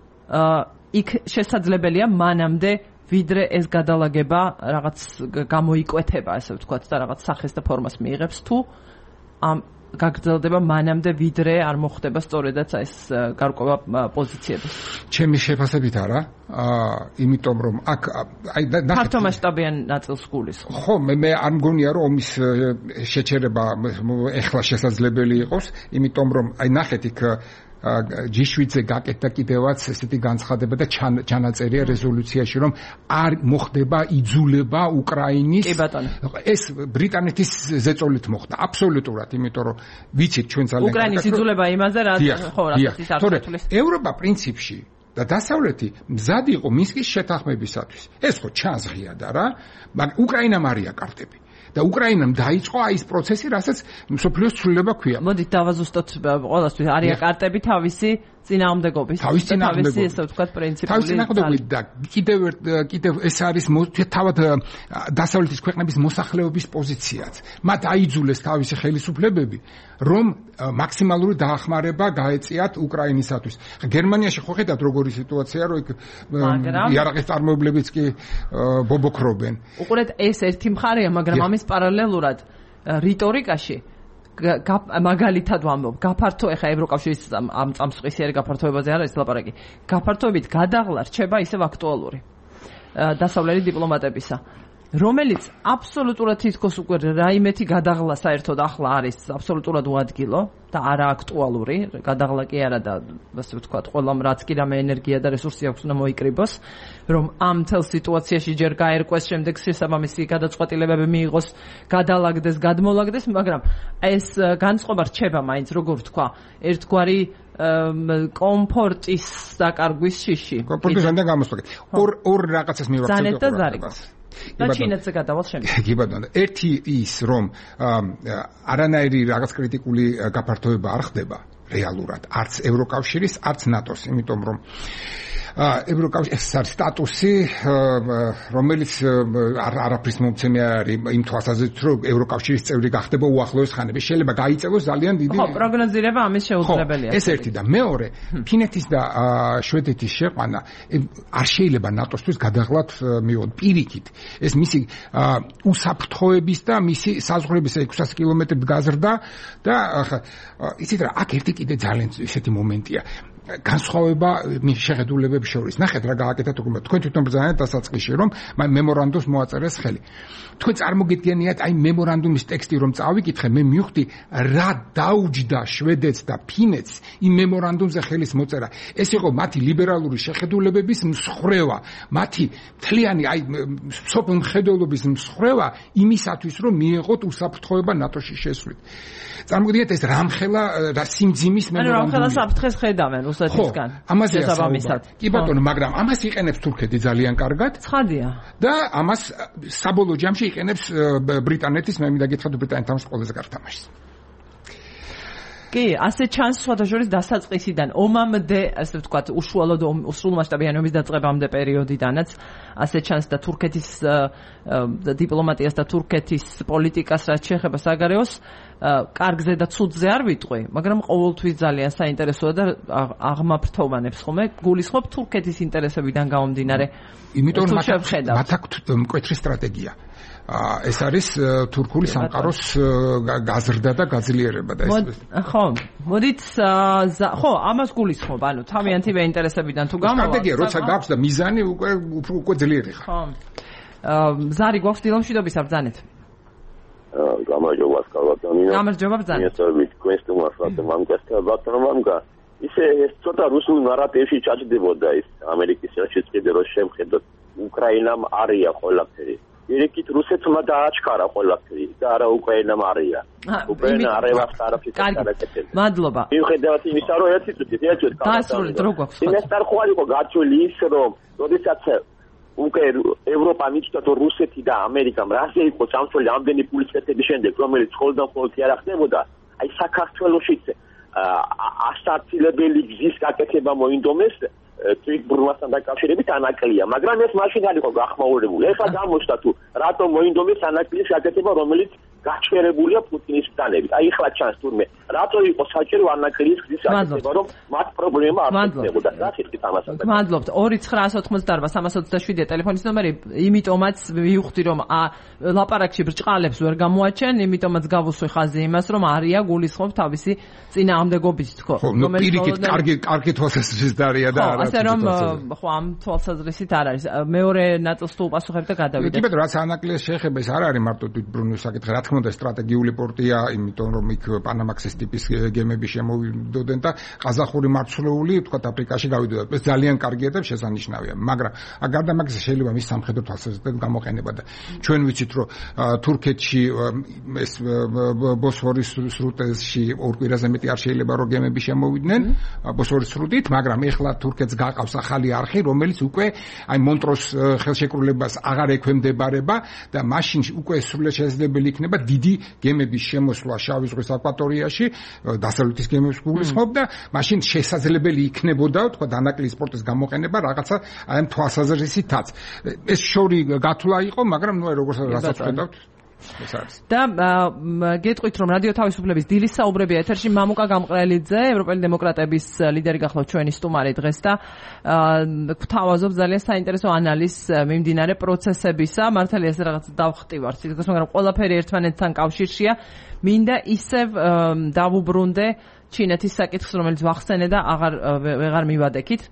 იქ შესაძლებელია მანამდე ვიდრე ეს გადალაგება რაღაც გამოიკვეთება, ასე ვთქვათ, და რაღაც სახეს და ფორმას მიიღებს, თუ ამ გაგრძელდება მანამდე ვიდრე არ მოხდება სწორედაც ეს გარკვევა პოზიციები. ჩემი შეფასებით არა, იმიტომ რომ აქ აი ფართო მასშტაბიან ნაწილს გულისხმობ. ხო, მე არ მგონია რომ ომის შეჩერება ეხლა შესაძლებელი იყოს, იმიტომ რომ აი ნახეთ იქ G7-ზე გაკეთდა კიდევაც ესეთი განცხადება და ჩანაწერია რეზოლუციაში, რომ არ მოხდება იძულება უკრაინის. კი ბატონო. ეს ბრიტანეთის ზეწოლით მოხდა, აბსოლუტურად, იმიტომ რომ ვიცით ჩვენ ძალიან უკრაინის იძულება იმაზე, რა ხო, რა ის არ თulis. ევროპა პრინციპში და დასავლეთი მზად იყო მინსკის შეთანხმებისათვის. ეს ხო ჩანს ღია და რა, მაგრამ უკრაინამ არია კარტები. და უკრაინამ დაიწყო აი ეს პროცესი, რასაც მსოფლიოს ცვლილება ქვია. მოდით დავაზუსტოთ ყველასთვის, არია კარტები თავისი წინააღმდეგობის. თავისი ესე ვთქვათ პრინციპული. თავისი წინააღმდეგობით და კიდევ ეს არის თავად დასავლეთის ქვეყნების მოსახლეობის პოზიციაც. მათ აიძულეს თავისი ხელისუფლებები, რომ მაქსიმალური დაახმარება გაეწიათ უკრაინისათვის. გერმანიაში ხო ხედავთ როგორი სიტუაცია, რომ იარაღის წარმოებლებიც კი ბობოქრობენ. უყურეთ, ეს ერთი მხარეა, მაგრამ ამის პარალელურად რიტორიკაში მაგალითად ვამბობ, გაფართო ეხა ევროკავშირის ამ წამსვისიერი გაფართოებაზე არ არის ლაპარაკი. გაფართოებით გადაღლა რჩება ისევ აქტუალური დასავლელი დიპლომატებისა, რომელიც აბსოლუტურად თითქოს უკვე რაიმეთი გადაღლა საერთოდ ახლა არის აბსოლუტურად უადგილო და არააქტუალური. გადაღლა კი არა და ასე ვთქვათ, ყველამ რაც კი რამე ენერგია და რესურსი აქვს უნდა მოიკრიბოს, რომ ამ თელ სიტუაციაში ჯერ გაერკვეს, შემდეგ შესაბამისი გადაწყვეტილებები მიიღოს, გადალაგდეს, გადმოლაგდეს, მაგრამ ეს განწყობა რჩება მაინც, როგორ ვთქვა, ერთგვარი კომფორტის დაკარგვის შიში. კომფორტის ზანდა გამოსვლა. ორ რაღაცას მივახცევ. ზანეთ და ზარიკოს. და ჩინეთზე გადავალ შემდეგ. კი ბატონო, ერთი ის რომ არანაირი რაღაც კრიტიკული გაფართოება არ ხდება რეალურად, არც ევროკავშირის, არც ნატოს, იმიტომ რომ ევროკავშირის სტატუსი, რომელიც არაფრის მომცემი არის იმ თვალსაზრისით, რომ ევროკავშირის წევრი გახდება უახლოეს ხანებში. შეიძლება გაიწევოს ძალიან დიდი. ხო, პროგნოზირება ამის შეუძლებელია. ეს ერთი და მეორე, ფინეთის და შვედეთის შეყვანა არ შეიძლება ნატოსთვის გადაღლად მიიღოს პირიქით. ეს მისი უსაფრთხოების და მისი საზღვრების 600 კილომეტრით გაზრდა და იცით რა, აქ ერთი კიდე ძალიან ისეთი მომენტია. განსხვავება შეხედულებებს შორის. ნახეთ რა გააკეთეთ უკვე. თქვენ თვითონ ბრძანეთ დასაწყისში, რომ მემორანდუმს მოაწერეს ხელი. თქვენ წარმოგიდგენიათ აი მემორანდუმის ტექსტი რომ წავიკითხე, მე მივხვდი რა დაუჯდა შვედეთს და ფინეთს იმ მემორანდუმზე ხელის მოწერა. ეს იყო მათი ლიბერალური შეხედულებების მსხვერვა, მათი მთლიანი აი სოფელ მხედველობის მსხვერვა იმისათვის, რომ მიეღოთ უსაფრთხოება ნატოში შესვლით. წარმოგიდგენთ ეს რამხელა და სიმძიმის მემორანდუმი. ანუ რამხელა საფრთხეს ხედავენ რუსეთისგან. შესაბამისად. კი ბატონო, მაგრამ ამას იყენებს თურქეთი ძალიან კარგად. ცხადია. და ამას საბოლოო ჯამში იყენებს ბრიტანეთის, მე მინდა გითხრათ ბრიტანეთის თამაშის ყველაზე კარგ თამაშს. კი, ასე ჩანს სხვადასხვა დასაწყისიდან ომამდე, ასე ვთქვათ, უშუალოდ სრულმასშტაბიანობის დაწყებამდე პერიოდიდანაც ასე ჩანს და თურქეთის დიპლომატიას და თურქეთის პოლიტიკას რაც შეეხება საგარეოს კარგზე და ცუდზე არ ვიტყვი, მაგრამ ყოველთვის ძალიან საინტერესოა და აღმაფრთოვანებს ხოლმე გულისხმობ თურქეთის ინტერესებიდან გამომდინარე. იმიტომ რომ მათ აქვთ მკვეთრი სტრატეგია. ეს არის თურქული სამყაროს გაზრდა და გაძლიერება და ეს ხო, მოდით ხო, ამას გულისხმობ, ანუ თავიანთი ინტერესებიდან თუ გამოვა. სტრატეგია როცა გაქვს და მიზანი უკვე ძლიერი ხარ. ხო. ზარი გვაქვს დილომშვიდობის ბრძანეთ. გამარჯობა სკალატონინო. გამარჯობა ბრძანეთ. მიესწრებით questions მამკასთან ბატონო მამკა. ისე ეს ცოტა რუსულ ნარატივში ჩაჭდებოდა ის ამერიკის შეჭიდე რო შემხედოთ უკრაინამ არია ყველაფერი. ერთით რუსეთმა დააჩქარა ყველაფერი და არა უკრაინამ არია. უკრაინა არევას არაფერს არ აკეთებს. მადლობა. მიუხედავად იმისა, რომ ერთი დასრულეთ რო გვაქვს. იმას არ ხო იყო გაჩვილი ის, რომ როდესაც ევროპა მიწდა რომ რუსეთი და ამერიკამ რაზე იყო სამწოლი ამდენი პულის კეთების შემდეგ, რომელიც ხოლმე ხოლმე არ ხდებოდა, აი საქართველოშიც ასაცილებელი გზის გაკეთება მოინდომეს თვითბრუნვასთან დაკავშირებით ანაკლია, მაგრამ ეს მაშინ არ იყო გახმაურებული. ეხლა გამოჩნდა თუ რატომ მოინდომეს ანაკლის გაკეთება, რომელიც გაჩერებულია პუტინის ბრძანებით. აი ეხლა ჩანს თურმე, რატომ იყო საჭირო ანაკლის გზის გაკეთება, რომ მათ პრობლემა არ ხდებოდა. რა ხიტით ამასთან. მადლობთ. 2988-327 ტელეფონის ნომერი, იმიტომაც ვივხვდი რომ ლაპარაკში ბრჭყალებს ვერ გამოაჩენ, იმიტომაც გავუსვი ხაზი იმას, რომ არია გულისხმობ თავისი წინააღმდეგობის თქო. რომელიც პირიქით კარგი თვალსაზრისით არია და არა ასე რომ ხო ამ თვალსაზრისით არ არის. მეორე ნაწილს თუ უპასუხებ და გადავიდეთ. კი ბატონო, რაც ანაკლეს შეეხება ეს არ არის მარტო თვითბრუნვის საკითხი. რა თქმა თქმა უნდა სტრატეგიული პორტია, იმიტომ რომ იქ პანამაქსის ტიპის გემები შემოვიდოდნენ და ყაზახური მარცვლეული თქვათ აფრიკაში გავიდოდა. ეს ძალიან კარგია და შესანიშნავია, მაგრამ გარდა მაგისა შეიძლება მის სამხედრო თვალსაზრისით გამოყენება და ჩვენ ვიცით რომ თურქეთში ეს ბოსფორის სრუტეში ორ კვირაზე მეტი არ შეიძლება რომ გემები შემოვიდნენ ბოსფორის სრუტით, მაგრამ ეხლა თურქეთს გაყავს ახალი არხი, რომელიც უკვე აი მონტროს ხელშეკრულებას აღარ ექვემდებარება და მაშინ უკვე სრულად შესაძლებელი იქნება დიდი გემების შემოსვლა შავი ზღვის აკვატორიაში, დასავლეთის გემებს გულისხმობ და მაშინ შესაძლებელი იქნებოდა თქვა დანაკლისის პორტის გამოყენება რაღაცა აი ამ თვალსაზრისითაც. ეს შორი გათვლა იყო, მაგრამ ნუ როგორც რასაც ხედავთ და გეტყვით რომ რადიო თავისუფლების დილის საუბრები ეთერში მამუკა გამყრელიძე, ევროპელი დემოკრატების ლიდერი გახლავთ ჩვენი სტუმარი დღეს და გვთავაზობ ძალიან საინტერესო ანალიზს მიმდინარე პროცესებისა. მართალია ეს რაღაც დავხტივართ სიტყვას, მაგრამ ყველაფერი ერთმანეთთან კავშირშია. მინდა ისევ დავუბრუნდე ჩინეთის საკითხს, რომელიც ვახსენე და აღარ მივადექით.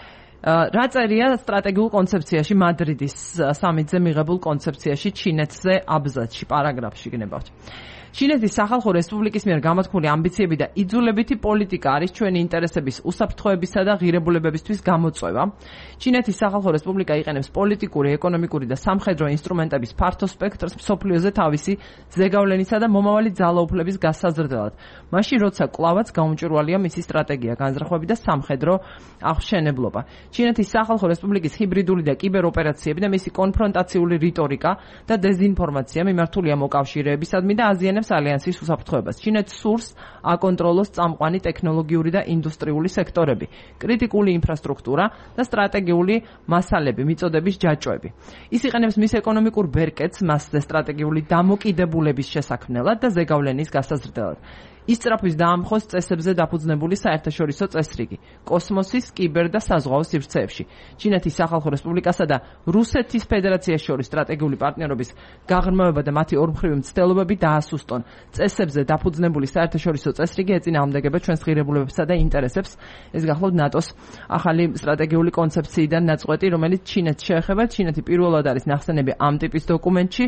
რა წერია სტრატეგიულ კონცეფციაში მადრიდის სამიტზე მიღებულ კონცეფციაში ჩინეთზე აბზაცში პარაგრაფში გნებავთ. ჩინეთის სახალხო რესპუბლიკის მიერ გამოთქმული ამბიციები და იძულებითი პოლიტიკა არის ჩვენი ინტერესების უსაფრთხოებისა და ღირებულებებისთვის გამოწვევა. ჩინეთის სახალხო რესპუბლიკა იყენებს პოლიტიკური, ეკონომიკური და სამხედრო ინსტრუმენტების ფართო სპექტრს მსოფლიოზე თავისი ზეგავლენისა და მომავალი ძალაუფლების გასაზრდელად. მაშინ როცა კვლავაც გაუმჭვირვალეა მისი სტრატეგია, განზრახვები და სამხედრო აღმშენებლობა. ჩინეთის სახალხო რესპუბლიკის ჰიბრიდული და კიბეროპერაციები და მისი კონფრონტაციული რიტორიკა და დეზინფორმაცია მიმართულია მოკავშირეებისადმი და აზიანებს ალიანსის უსაფრთხოებას. ჩინეთს სურს აკონტროლოს წამყვანი ტექნოლოგიური და ინდუსტრიული სექტორები, კრიტიკული ინფრასტრუქტურა და სტრატეგიული მასალები, მიწოდების ჯაჭვები. ის იყენებს მის ეკონომიკურ ბერკეტს მასზე სტრატეგიული დამოკიდებულების შესაქმნელად და ზეგავლენის გასაზრდელად. ისწრაფვის დაამხოს წესებზე დაფუძნებული საერთაშორისო წესრიგი, კოსმოსის, კიბერ და საზღვაო სივრცეებში. ჩინეთის სახალხო რესპუბლიკასა და რუსეთის ფედერაციის შორის სტრატეგიული პარტნიორობის გაღრმავება და მათი ორმხრივი მცდელობები დაასუსტონ. წესებზე დაფუძნებული საერთაშორისო წესრიგი ეწინააღმდეგება ჩვენს ღირებულებებსა და ინტერესებს. ეს გახლავთ ნატოს ახალი სტრატეგიული კონცეფციიდან ნაწყვეტი, რომელიც ჩინეთს შეეხება. ჩინეთი პირველად არის ნახსენები ამ ტიპის დოკუმენტში.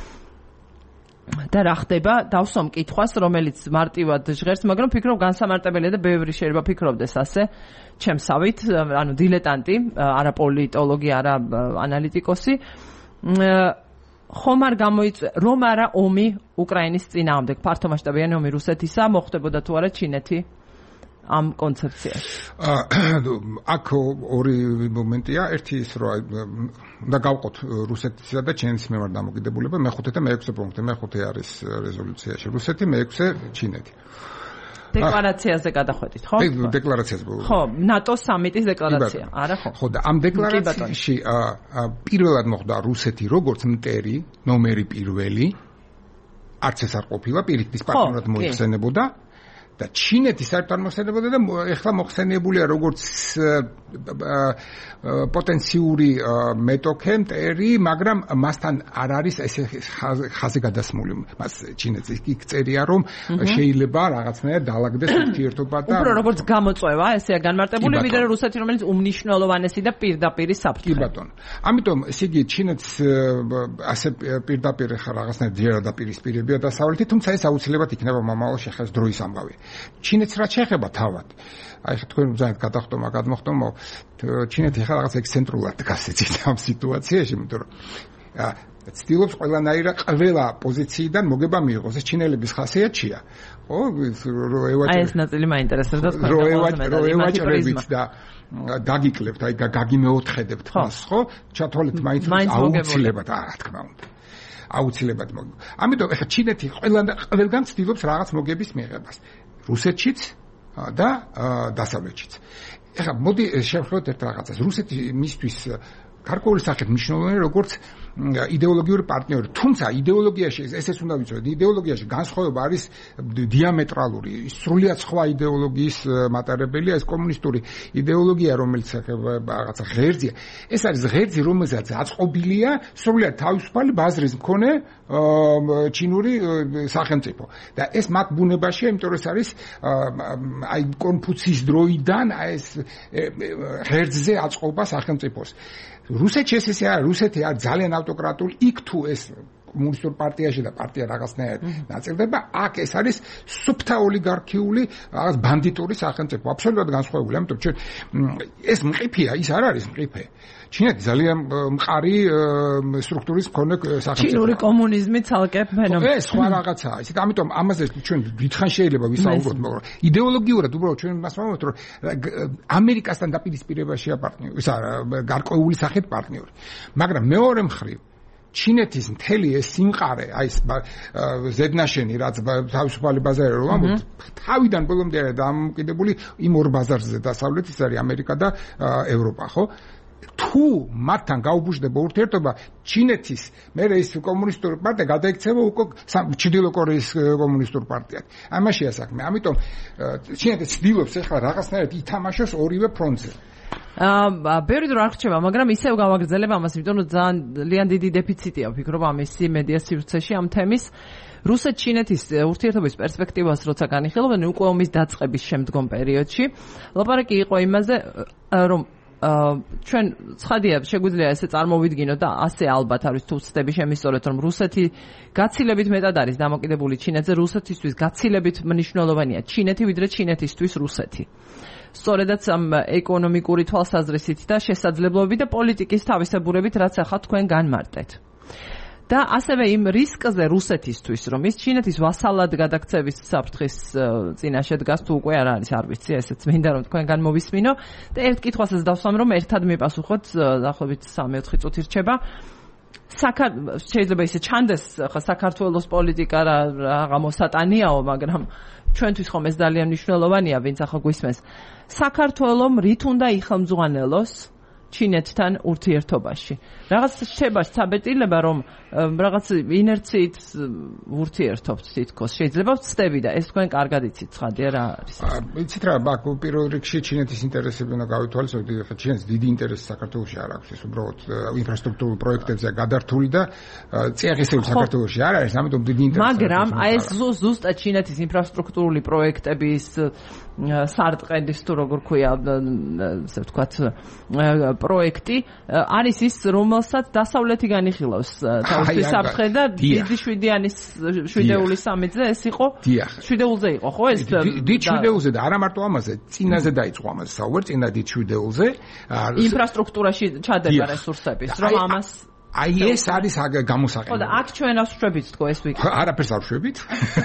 და რა ხდება, დავსვამ კითხვას, რომელიც მარტივად ჟღერს, მაგრამ ფიქრობ განსამარტებელია და ბევრი შეიძლება ფიქრობდეს ასე, ჩემსავით, ანუ დილეტანტი, არა პოლიტოლოგი, არა ანალიტიკოსი. ხომ არ გამოიწვია, რომ არა ომი უკრაინის წინააღმდეგ, ფართომასშტაბიანი ომი რუსეთისა, მოხდებოდა თუ არა ჩინეთი ამ კონცეფციაში? აქ ორი მომენტია, ერთი ის რომ და გავყოთ რუსეთისა და ჩინეთის მიმართ დამოკიდებულება, მეხუთე და მეექვსე პუნქტი. მეხუთე არის რეზოლუციაში რუსეთი, მეექვსე ჩინეთი. დეკლარაციაზე გადახვედით, ხო? დეკლარაციაზე. ხო, ნატოს სამიტის დეკლარაცია, არა ხო? ხო, და ამ დეკლარაციაში პირველად მოხდა რუსეთი როგორც მტერი, ნომერი პირველი, არც ეს არ ყოფილა, პირიქით პარტნიორად მოიხსენებოდა. და ჩინეთი საერთოდ მოხსენებოდა და ეხლა მოხსენებულია როგორც პოტენციური მეტოქე მტერი, მაგრამ მასთან არ არის ესე ხაზი გადასმული. მას ჩინეთს იქ წერია რომ შეიძლება რაღაცნაირად დაალაგდეს ურთიერთობა და უფრო როგორც გამოწვევა, ესეა განმარტებული, ვიდრე რუსეთი, რომელიც უმნიშვნელოვანესი და პირდაპირი საფრთხე. კი ბატონო. ამიტომ ესე იგი ჩინეთს ასე პირდაპირ რაღაცნაირად დაპირისპირებია დასავლეთი, თუმცა ეს აუცილებლად იქნება მომავალში ხეს დროის ამბავი. ჩინეთს რაც შეეხება თავად. აი ხა თქვენ ძალიან გადახტომა, გადმოხტომა, ჩინეთი ხა რაღაც ექსცენტრულად დგას ეცით ამ სიტუაციაში, იმიტომ რომ ცდილობს ყველანაირად ყველა პოზიციიდან მოგება მიიღოს. ეს ჩინელების ხასიათია. ხო, აი ეს ნაწილი მაინტერესებდა თქვენ როევაჭრებით და დაგიკლებთ, აი გაგიმეოთხედებთ მას, ხო? ჩათვალეთ მაინც აუცილებლად, რა თქმა უნდა. აუცილებლად მოგება. ამიტომ ეხლა ჩინეთი ყველგან ცდილობს რაღაც მოგების მიღებას. რუსეთშიც და დასავლეთშიც. ეხლა მოდი შევხედოთ ერთ რაღაცას. რუსეთი მისთვის გარკვეული სახით მნიშვნელოვანია როგორც იდეოლოგიური პარტნიორი, თუმცა იდეოლოგიაში ესეც უნდა ვიცოდეთ, იდეოლოგიაში განსხვავება არის დიამეტრალური, სრულიად სხვა იდეოლოგიის მატარებელია, ეს კომუნისტური იდეოლოგია, რომელიც რაღაცა ღერძია. ეს არის ღერძი, რომელსაც აწყობილია სრულიად თავისუფალი ბაზრის მქონე ჩინური სახელმწიფო. და ეს მათ ბუნებაშია, იმიტომ რომ ეს არის აი კონფუციის დროიდან ეს ღერძზე აწყობა სახელმწიფოს. რუსეთში ეს ისე არის, რუსეთი არის ძალიან ავტოკრატული, იქ თუ ეს კომუნისტურ პარტიაში და პარტია რაღაცნაირად ნაწილდება, აქ ეს არის სუფთა ოლიგარქიული რაღაც ბანდიტური სახელმწიფო, აბსოლუტურად განსხვავებული, ამიტომ ჩვენ ეს მყიფეა, ის არ არის მყიფე. ჩინეთი ძალიან მყარი სტრუქტურის მქონე სახელმწიფოა. ჩინური კომუნიზმი ცალკე ფენომენი. ეს სხვა რაღაცაა. ისეთ ამიტომ ამაზე ჩვენ დიდხან შეიძლება ვისაუბროთ, მაგრამ იდეოლოგიურად უბრალოდ ჩვენ მას ვამბობთ, რომ ამერიკასთან დაპირისპირებაშია პარტნიორი, ისა გარკვეული სახით პარტნიორი. მაგრამ მეორე მხრივ ჩინეთის მთელი ეს სიმყარე, აი ეს ზედნაშენი, რაც თავისუფალი ბაზარი რომ ამბობთ, თავიდან ბოლომდე დამოკიდებული იმ ორ ბაზარზე, დასავლეთის არის ამერიკა და ევროპა, ხო? თუ მათთან გაუბუჟდება ურთიერთობა, ჩინეთის მე ის კომუნისტური პარტია გადაიქცევა უკვე ჩრდილო კორეის კომუნისტურ პარტიად. ამაშია საქმე. ამიტომ ჩინეთი ცდილობს ახლა რაღაცნაირად ითამაშოს ორივე ფრონტზე. ბევრი დრო არ რჩება, მაგრამ ისევ გავაგრძელებ ამას, იმიტომ რომ ძალიან დიდი დეფიციტია ვფიქრობ ამისი მედია სივრცეში ამ თემის. რუსეთ-ჩინეთის ურთიერთობის პერსპექტივას როცა განიხილავენ უკვე ომის დაწყების შემდგომ პერიოდში, ლაპარაკი იყო იმაზე, რომ ჩვენ ცხადია შეგვიძლია ესე წარმოვიდგინოთ და ასე ალბათ არის თუ ვცდები შემისწორეთ რომ რუსეთი გაცილებით მეტად არის დამოკიდებული ჩინეთზე, რუსეთისთვის გაცილებით მნიშვნელოვანია ჩინეთი ვიდრე ჩინეთისთვის რუსეთი. სწორედაც ამ ეკონომიკური თვალსაზრისით და შესაძლებლობებით და პოლიტიკის თავისებურებით რაც ახლა თქვენ განმარტეთ. და ასევე იმ რისკზე რუსეთისთვის რომ ის ჩინეთის ვასალად გადაქცევის საფრთხის წინაშე დგას თუ უკვე არ არის არ ვიცი ესეც მინდა რომ თქვენგან მოვისმინო და ერთ კითხვასაც დავსვამ რომ ერთად მიპასუხოთ დაახლოებით 3-4 წუთი რჩება შეიძლება ისე ჩანდეს ხა საქართველოს პოლიტიკა რაღა მოსატანიაო მაგრამ ჩვენთვის ხომ ეს ძალიან მნიშვნელოვანია ვინც ახლა გვისმენს საქართველოს რით უნდა იხელმძღვანელოს ჩინეთთან ურთიერთობაში. რაღაც შეება საბეტილება რომ რაღაც ინერციით ურთიერთობთ თითქოს. შეიძლება ვცდები და ეს თქვენ კარგად იცით, ცხადია რა არის. იცით რა, ბაკუ პირველ რიგში ჩინეთის ინტერესები უნდა გავითვალისწინოთ. ხა ჩინეთს დიდი ინტერესი საქართველოში არ აქვს. ეს უბრალოდ ინფრასტრუქტურულ პროექტებზე გადართული და წიაღისეული საქართველოში არ არის, ამიტომ დიდი ინტერესი. მაგრამ აი ეს ზუსტად ჩინეთის ინფრასტრუქტურული პროექტების სარტყელის თუ როგორ ქვია, ასე ვთქვათ, პროექტი არის ის, რომელსაც დასავლეთი განიხილავს თავის საფრთხე და დიდი შვიდეულის სამიძე ეს იყო? შვიდეულზე იყო, ხო ეს? დიდ შვიდეულზე და არა მარტო ამაზე, წინაზე დაიწყო ამაზე საუბარი, წინა დიდ შვიდეულზე. ინფრასტრუქტურაში ჩადება რესურსების, რომ ამას აი ეს არის გამოსაყენებელი. ხო და აქ ჩვენ ასვშებით თქო ეს ვიკი. არაფერს არ ვშვებით.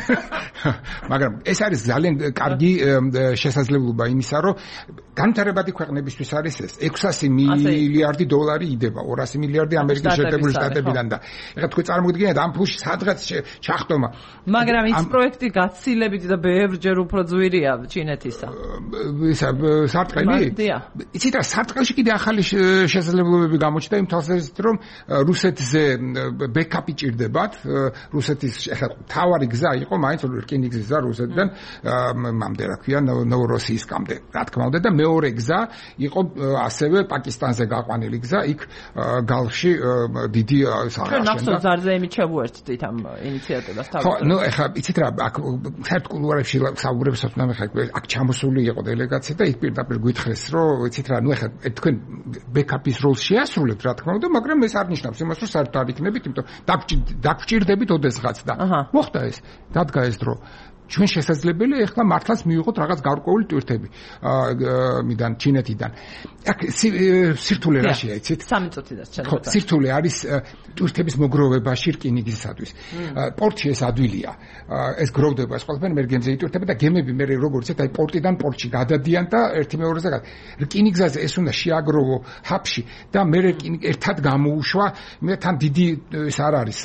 მაგრამ ეს არის ძალიან კარგი შესაძლებლობა იმისა, რომ განვითარებადი ქვეყნებისთვის არის ეს 600 მილიარდი დოლარი იდება, 200 მილიარდი ამერიკის შეერთებული შტატებიდან და ეხლა თქვენ წარმოგიდგენთ ამ ფულში სადღაც ჩახტომა. მაგრამ ის პროექტი გაცილებით და ბევრჯერ უფრო ძვირია ჩინეთისა. ისა სარტყელი? იცით რა, სარტყელში კიდე ახალი შესაძლებლობები გამოჩნდა იმ თვალსაზრისით, რომ რუსეთზე ბექაპი ჭირდებათ. რუსეთის ახლა თავარი გზა იყო მაინც რკინიგზის გზა რუსეთიდან მამდე რა ქვია ნოვოროსიისკამდე. რა თქმა უნდა და მეორე გზა იყო ასევე პაკისტანზე გაყვანილი გზა, იქ გალში დიდი საერთოდ ჩვენ ნახსოვს ზარზე იმით შევუერთდით ამ ინიციატივას თავად. ხო, ნუ ახლა იცით რა, აქ საერთოდ კულუარებში საუბრებს ვთქვი, ახლა აქ ჩამოსული იყო დელეგაცია და იქ პირდაპირ გითხრეს, რომ იცით რა, ნუ ახლა თქვენ ბექაპის როლს შეასრულებთ, რა თქმა უნდა, მაგრამ ეს არ ნიშნავს იმას, რომ საერთოდ არ იქნებით, იმიტომ დაგჭირდებით ოდესღაც და მოხდა ეს, დადგა ეს დრო. ჩვენ შესაძლებელია ახლა მართლაც მივიღოთ რაღაც გარკვეული ტვირთები მიდან ჩინეთიდან. აქ სირთულე რაშია, იცით? 3 წუთი და ხო, სირთულე არის ტვირთების მოგროვებაში რკინიგზისათვის. პორტში ეს ადვილია. ეს გროვდება ეს ყველაფერი მერგენზე იტვირთება და გემები მე როგორც ცეთ აი პორტიდან პორტში გადადიან და ერთი მეორეზე რკინიგზაზე ეს უნდა შეაგროვო ჰაბში და მე ერთად გამოუშვა, მე თან დიდი ეს არ არის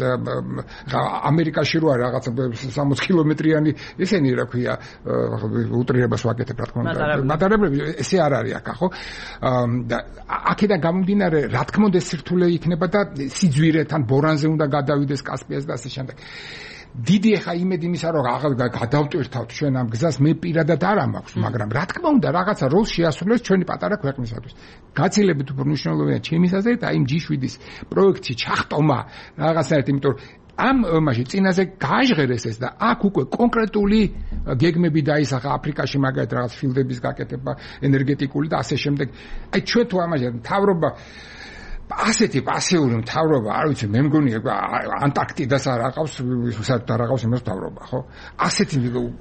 ამერიკაში რო არის რაღაც 60 კილომეტრიანი ესენი რა ქვია უტრირებას ვაკეთებ რა თქმა უნდა მატარებლები ესე არ არის აქ ხო და აქედან გამომდინარე რა თქმა უნდა სირთულე იქნება და სიძვირეთან ბორანზე უნდა გადავიდეს კასპიას და ასე შემდეგ დიდი ხა იმედი იმისა რომ გადავტვირთავთ ჩვენ ამ გზას მე პირადად არ მაქვს მაგრამ რა თქმა უნდა რაღაცა როლს შეასრულებს ჩვენი პატარა ქვეყნისათვის გაცილებით უფრო მნიშვნელოვანია ჩემის აზრით აი იმ G7-ის პროექტში ჩახტომა რაღაცაერთ იმიტომ ამ მაშინ წინაზე გააჟღერეს ეს და აქ უკვე კონკრეტული გეგმები დაისახა აფრიკაში მაგალითად რაღაც ფილდების გაკეთება ენერგეტიკული და ასე შემდეგ. აი ჩვენ თუ ამაზე მთავრობა ასეთი პასიური მთავრობა, არ ვიცი, მე მგონი ანტარქტიდას არ აყავს, საერთოდ არ აყავს იმას მთავრობა, ხო? ასეთი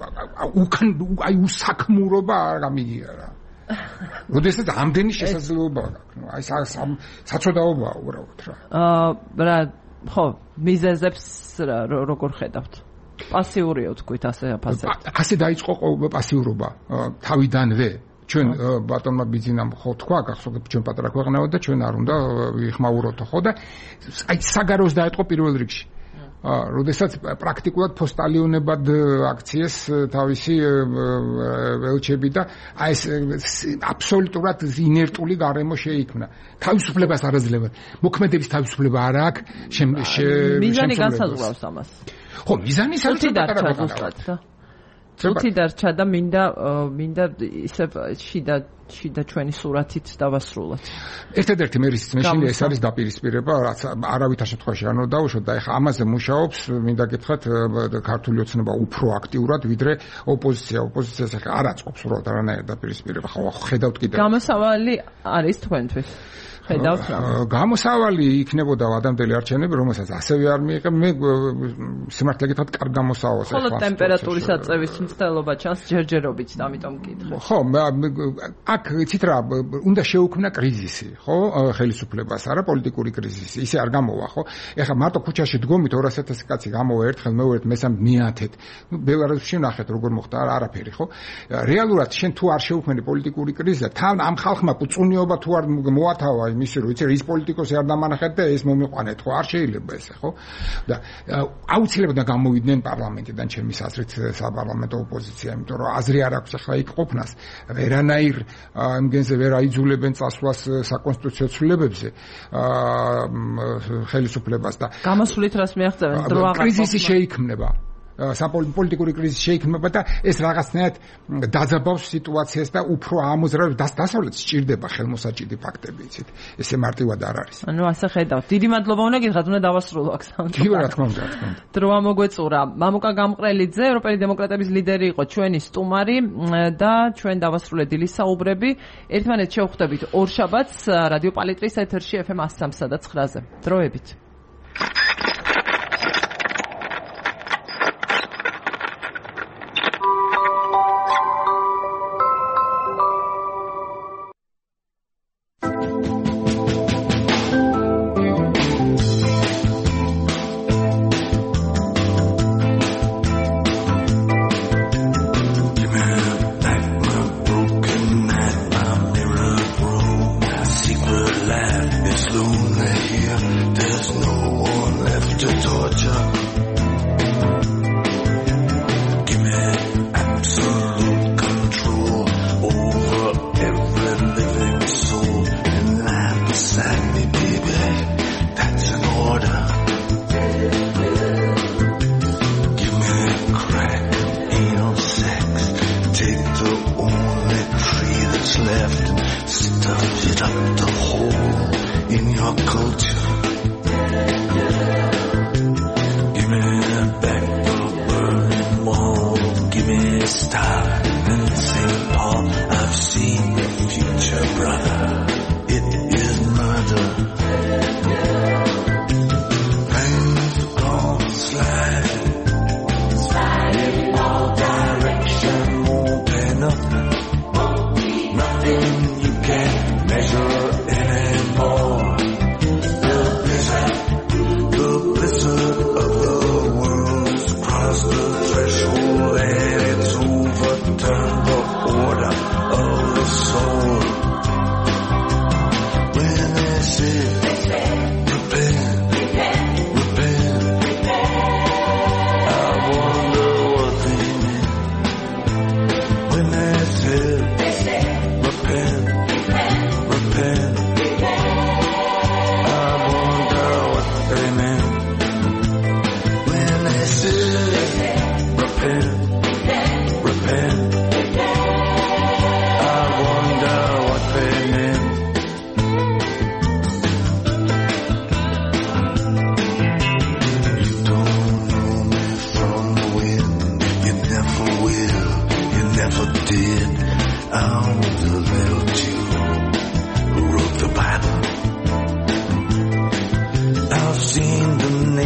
აი უსაქმურობა არ გამიგია რა. როდესაც ამდენი შესაძლებლობა აქვს, აი საწოდაობაა უბრალოდ რა. რა, ხო, მიზეზებს როგორ ხედავთ? პასიურია თქვით ასე აფასებთ. ასე დაიწყო პასიურობა თავიდანვე. ჩვენ ბატონმა ბიძინამ ხო თქვა, გახსოვთ ჩვენ პატარა ქვეყანა ვართ და ჩვენ არ უნდა ვიხმაუროთო ხო და აი საგაროს დაიწყო პირველ რიგში. როდესაც პრაქტიკულად ფოსტალიონებად აქციეს თავისი ელჩები და აი ეს აბსოლუტურად ინერტული გარემო შეიქმნა. თავისუფლებას არ აძლევენ. მოქმედების თავისუფლება არ აქვს. მიზანი განსაზღვრავს ამას. ხო, მიზანი საერთოდ წუთი დარჩა და მინდა ისე შიდა ჩვენი სურათით დავასრულოთ. ერთადერთი მერის მეშინი ეს არის დაპირისპირება, რაც არავითარ შემთხვევაში არ უნდა დაუშვოთ და ეხა ამაზე მუშაობს, მინდა გითხრათ, ქართული ოცნება უფრო აქტიურად, ვიდრე ოპოზიცია. ოპოზიციას ეხა არ აწყობს უბრალოდ არანაირ დაპირისპირება. ხო, ხედავთ კიდევ. გამოსავალი არის თქვენთვის. ხედავთ რა. გამოსავალი იქნებოდა ადამიანელი არჩევნები, რომელსაც ასევე არ მიიღებ. მე სიმართლე გითხრათ, კარგ გამოსავალს ეხლა. ხოლო ტემპერატურის აწევის მცდელობა ჩანს ჯერჯერობით, ამიტომ მკითხე. ხო, აქ იცით რა, უნდა შეუქმნა კრიზისი, ხო? ხელისუფლებას, არა პოლიტიკური კრიზისი. ისე არ გამოვა, ხო? ეხლა მარტო ქუჩაში დგომით 200,000 კაცი გამოვა ერთხელ, მეორე მესამე მიათეთ. ბელარუსში ნახეთ როგორ მოხდა, არაფერი, ხო? რეალურად შენ თუ არ შეუქმნი პოლიტიკური კრიზისი, თან ამ ხალხმა პუწუნიობა თუ არ მოათავა იმის რო იცი ის პოლიტიკოსი არ დამანახეთ და ეს მომიყვანეთ, ხო? არ შეიძლება ესე, ხო? და აუცილებლად გამოვიდნენ პარლამენტიდან ჩემის აზრით საპარლამენტო ოპოზიცია, იმიტომ რომ აზრი არ აქვს ახლა იქ ყოფნას. ვერანაირ იმგენზე ვერ აიძულებენ წასვლას საკონსტიტუციო ცვლილებებზე ხელისუფლებას და გამოსვლით რას მიაღწევენ? დრო აღარ კრიზისი შეიქმნება. საპოლიტიკური კრიზისი შეიქმნება და ეს რაღაცნაირად დაძაბავს სიტუაციას და უფრო ამოზრაებს დასავლეთს სჭირდება ხელმოსაჭიდი ფაქტები, იცით. ესე მარტივად არ არის. ანუ ასე ხედავთ. დიდი მადლობა უნდა გითხრათ, უნდა დავასრულო აქ სამწუხაროდ. კი, რა თქმა უნდა, რა თქმა უნდა. დრო ამოგვეწურა. მამუკა გამყრელიძე, ევროპელი დემოკრატების ლიდერი იყო ჩვენი სტუმარი და ჩვენ დავასრულეთ დილის საუბრები. ერთმანეთს შევხვდებით ორშაბათს რადიო პალიტრის ეთერში FM 103 და 9-ზე. დროებით. There's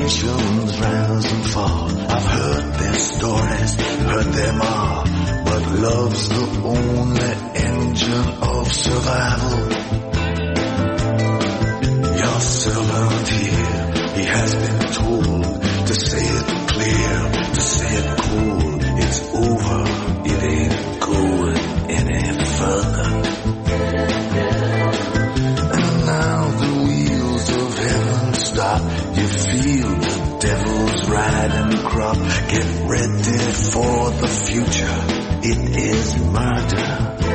nations rise and fall. I've heard their stories, heard them all, but love's the only engine of survival. Your servant here, he has been told to say it clear, to say it cool. It's over, it ain't going any further. And now the wheels of heaven stop. You feel the devil's riding crop. Get ready for the future. It is murder.